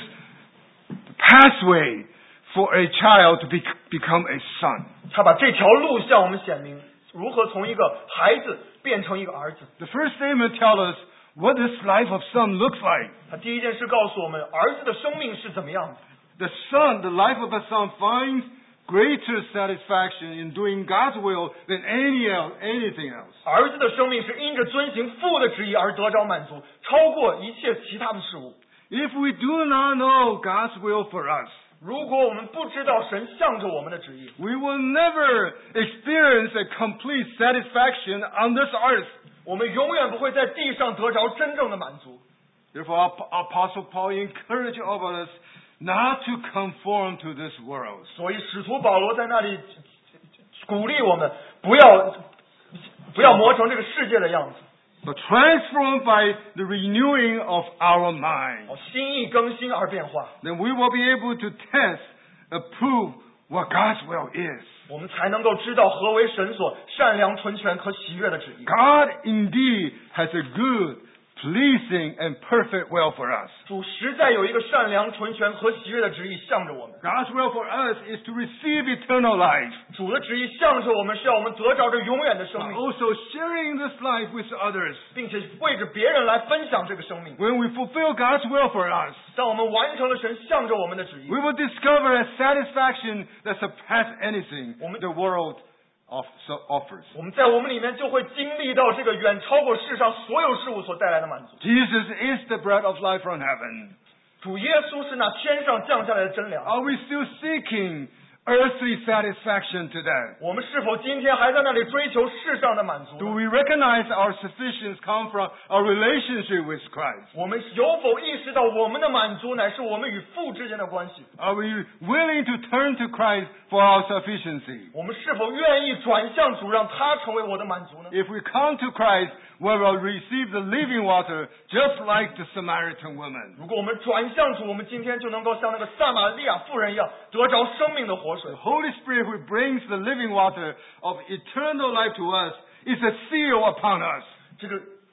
A: pathway for a child to be, become a son.
B: 他把这条路向我们显明，如何从一个孩子变成一个儿子。
A: The first statement tells us what this life of son looks like.
B: 他第一件事告诉我们，儿子的生命是怎么样的。
A: The son, the life of a son finds greater satisfaction in doing God's will than any else, anything else.
B: 儿子的生命是因着遵行父的旨意而得着满足，超过一切其他的事物。
A: If we do not know God's will for us,
B: 如果我们不知道神向着我们的旨意，
A: we will never experience a complete satisfaction on this earth.
B: 我们永远不会在地上得着真正的满足。
A: Therefore, Apostle Paul encouraged all of us not to conform to this world.
B: 所以使徒保罗在那里鼓励我们，不要不要磨成这个世界的样子，
A: But transformed by the renewing of our mind,
B: 哦，心意更新而变化，
A: then we will be able to test, approve what God's will is.
B: 我们才能够知道何为神所善良、纯全和喜悦的旨意。
A: God indeed has a good, pleasing, and perfect will for us.
B: 主实在有一个善良、纯全和喜悦的旨意向着我们。
A: God's will for us is to receive eternal life,
B: 主的旨意向着我们，是要我们得着这永远的生
A: but
B: 命，
A: also sharing this life with others.
B: 并且为着别人来分享这个生命。
A: When we fulfill God's will for us,
B: 当我们完成了神向着我们的旨意，
A: we will discover a satisfaction that surpasses anything
B: Woman-
A: the world of, so offers.
B: 我们在我们里面就会经历到这个远超过世上所有事物所带来的满足。
A: Jesus is the bread of life from heaven.
B: 主耶稣是那天上降下来的真粮。
A: Are we still seeking earthly satisfaction today?
B: 我们是否今天还在那里追求世上的满足
A: Do
B: 呢？
A: we recognize our sufficiency come from our relationship with Christ?
B: 我们有否意识到我们的满足乃是我们与父之间的关系？
A: Are we willing to turn to Christ for our sufficiency?
B: 我们是否愿意转向主，让他成为我的满足呢？
A: If we come to Christ, we will receive the living water just like the Samaritan woman.
B: 如果我们转向主，我们今天就能够像那个撒玛利亚妇人一样，得着生命的活水
A: The。Holy Spirit who brings the living water of eternal life to us is a seal upon us.
B: 这个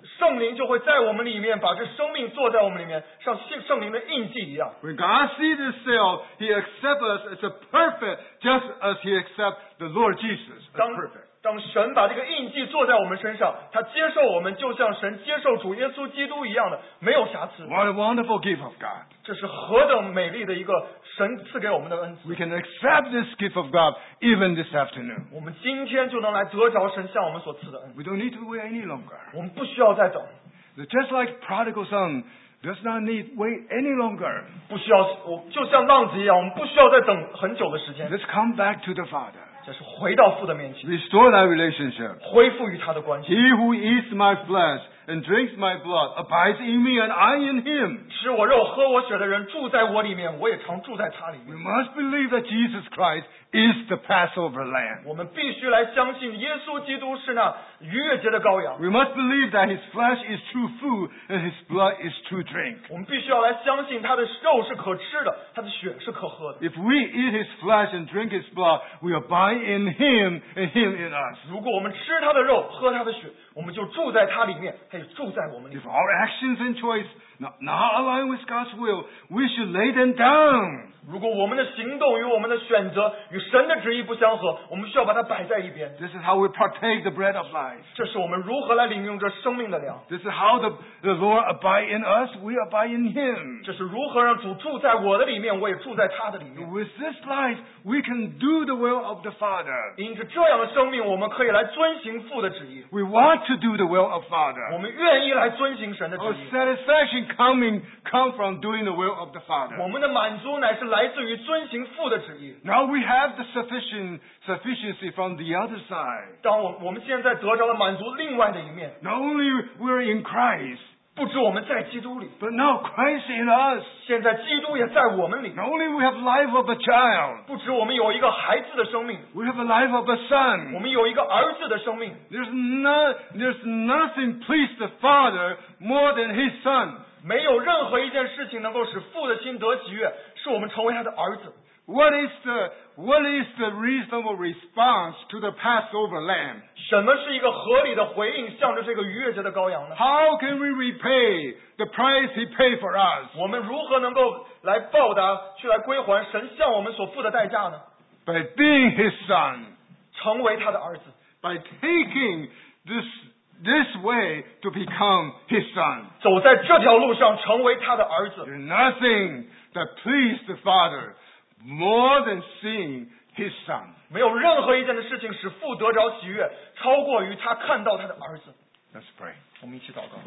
B: 圣灵就会在我们里面把这生命做在我们里面，像圣灵的印记一样。
A: When God sees the cell, He accepts us as a perfect, just as He accepts the Lord Jesus as
B: 当
A: perfect.
B: 当神把这个印记做在我们身上，他接受我们，就像神接受主耶稣基督一样的，没有瑕疵。
A: What a wonderful gift of God.
B: 这是何等美丽的一个神赐给我们的恩赐！
A: We can accept this gift of God even this afternoon.
B: 我们今天就能来得着神向我们所赐的恩。
A: We don't need to wait any longer.
B: 我们不需要再等，
A: Just like prodigal son does not need wait any longer.
B: 不需要，我就像浪子一样，我们不需要再等很久的时间。
A: Let's come back to the Father.
B: 这是回到父的面前，
A: Restore that relationship.
B: 恢复与他的关系。
A: He who eats my flesh and drinks my blood abides in me and I in him.
B: 吃我肉、喝我血的人住在我里面，我也常住在他里
A: We
B: 面。
A: must believe that Jesus Christ is the Passover lamb.
B: 我们必须来相信耶稣基督是那逾越节的羔羊。
A: We must believe that his flesh is true food and his blood is true drink.
B: 我们必须要来相信他的肉是可吃的，他的血是可喝的。
A: If we eat his flesh and drink his blood, we abide in him and him in us.
B: 如果我们吃他的肉、喝他的血，我们就住在他里面，他也住在我们里
A: If
B: 面。
A: our actions and choice not, not align with God's will, we should lay them down.
B: 如果我们的行动与我们的选择与神的旨意不相合，我们需要把它摆在一边。
A: This is how we partake the bread of life.
B: 这是我们如何来领用这生命的粮，
A: This is how the, the Lord abide in us, we abide in him.
B: 这是如何让主住在我的里面，我也住在他的里面。
A: With this life, we can do the will of the Father.
B: 因着这样的生命，我们可以来遵行父的旨意，
A: We want to do the will of
B: 我
A: Father.
B: 们愿意来遵行神的旨
A: Our
B: 意。
A: satisfaction coming come from doing the will of the Father.
B: 我们的满足乃是来自于遵行父的旨意。
A: Now we have the sufficient sufficiency from the other side.
B: 当我我们现在得着了满足另外的一面，
A: Not only we're in Christ,
B: 不止我们在基督里，
A: but now Christ in us.
B: 现在基督也在我们里。
A: Not only we have life of a child,
B: 不止我们有一个孩子的生命，
A: we have a life of a
B: 我
A: son.
B: 们有一个儿子的生命。
A: There's no, there's nothing please the Father more than His Son.
B: 没有任何一件事情能够使父的心得喜悦，是我们成为他的儿子。
A: What is the what is the reasonable response to the Passover lamb?
B: 什么是一个合理的回应，向着这个逾越节的羔羊呢？
A: How can we repay the price He paid for us?
B: 我们如何能够来报答，去来归还神向我们所付的代价呢？
A: By being His Son,
B: 成为他的儿子，
A: by taking this this way to become His Son.
B: 走在这条路上成为他的儿子。
A: There's nothing that pleased the Father more than seeing His Son.
B: 没有任何一件的事情使父得着喜悦，超过于他看到他的儿子。
A: Let's pray.
B: 我们一起祷告。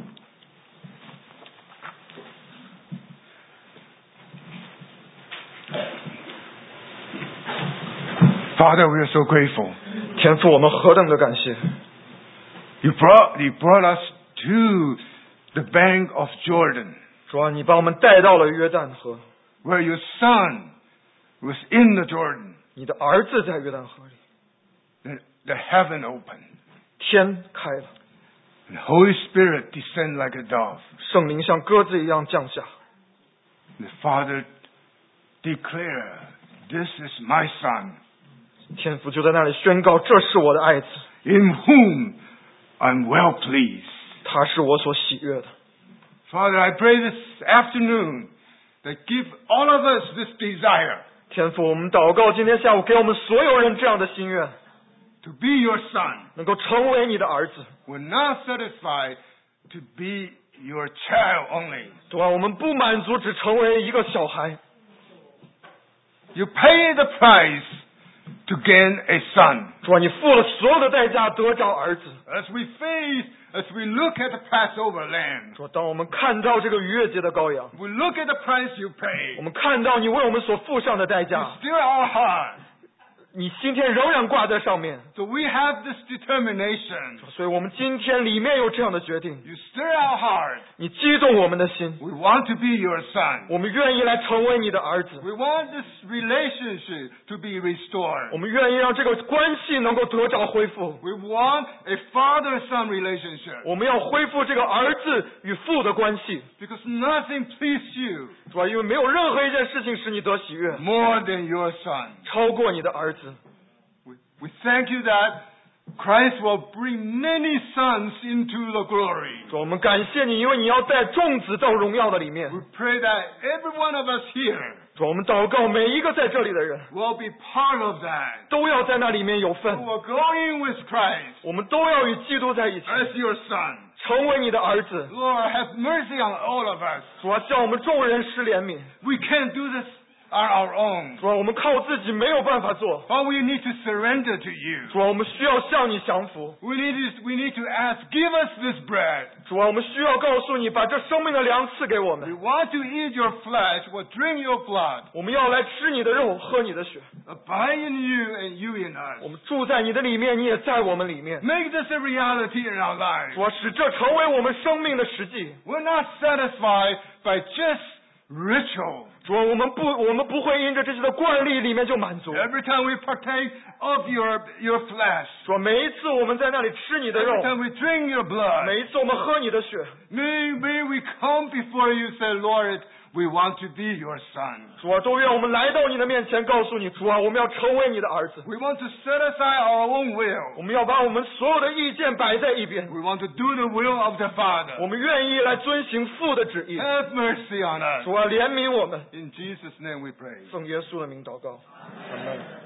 A: Father, we are so grateful.
B: 天父，我们何等的感谢！
A: You brought, you brought us to the bank of Jordan,
B: 主啊，你把我们带到了约旦河，
A: where your Son was in the Jordan.
B: 你的儿子在约旦河里，
A: The, the heaven opened.
B: 天开了，
A: And the Holy Spirit descended like a dove.
B: 圣灵像鸽子一样降下。
A: The Father declared, "This is my Son,
B: 天父就在那里宣告：“这是我的爱子，
A: in whom I'm well pleased."
B: 他是我所喜悦的。”
A: Father, I pray this afternoon that give all of us this desire
B: 天父，我们祷告，今天下午给我们所有人这样的心愿，
A: to be your Son.
B: 能够成为你的儿子。
A: We're not satisfied to be your child only.
B: 主啊，我们不满足只成为一个小孩，
A: You pay the price to gain a son.
B: 主啊，你付了所有的代价得着儿子。
A: As we face, as we look at the Passover lamb,
B: 主啊，当我们看到这个逾越节的羔羊，
A: we look at the price you
B: 我
A: paid.
B: 们看到你为我们所付上的代价，
A: Still our heart.
B: 你今天仍然挂在上面。
A: So we have this determination.
B: 所以我们今天里面有这样的决定，
A: You stir our heart.
B: 你激动我们的心，
A: We want to be your son.
B: 我们愿意来成为你的儿子，
A: We want this relationship to be restored.
B: 我们愿意让这个关系能够得着恢复，
A: We want a father-son relationship.
B: 我们要恢复这个儿子与父的关系，
A: Because nothing pleases you
B: 主啊，因为没有任何一件事情使你得喜悦，
A: more than your son.
B: 超过你的儿子。
A: We, we thank you that Christ will bring many sons into the glory.
B: 主，我们感谢你，因为你要带众子到荣耀的里面。
A: We pray that every one of us here
B: 主，我们祷告每一个在这里的人
A: will be part of that.
B: 都要在那里面有份，
A: Who are going with Christ
B: 我们都要与基督在一起，
A: as your son.
B: 成为你的儿子。
A: Lord, have mercy on all of us.
B: 主啊，向我们众人施怜悯。
A: We can't do this on our own.
B: 主啊，我们靠自己没有办法做。
A: But we need to surrender to you.
B: 主啊，我们需要向你降服。
A: We need to, we need to ask, give us this bread.
B: 主啊，我们需要告诉你，把这生命的粮赐给我
A: We
B: 们。
A: want to eat your flesh or drink your blood.
B: 我们要来吃你的肉，喝你的血。
A: Abide in you and you in
B: 我
A: us.
B: 们住在你的里面，你也在我们里面。
A: Make this a reality in our
B: 主
A: lives.
B: 啊，使这成为我们生命的实际。
A: We're not satisfied by just ritual.
B: 主啊，我们不，我们不会因着这些的惯例里面就满足。
A: Every time we partake of your, your flesh,
B: 主啊，每一次我们在那里吃你的
A: every
B: 肉，
A: time we drink your blood,
B: 每一次我们喝你的血，
A: may, may we come before you and say, Lord, we want to be your son.
B: 主啊，都愿我们来到你的面前，告诉你，主啊，我们要成为你的儿子。
A: We want to set aside our own will.
B: 我们要把我们所有的意见摆在一边，
A: We want to do the will of the
B: 我
A: Father.
B: 们愿意来遵行父的旨意。
A: Have mercy on us.
B: 主啊，怜悯我们，
A: In Jesus' name we pray.
B: 奉耶稣的名祷告，阿门。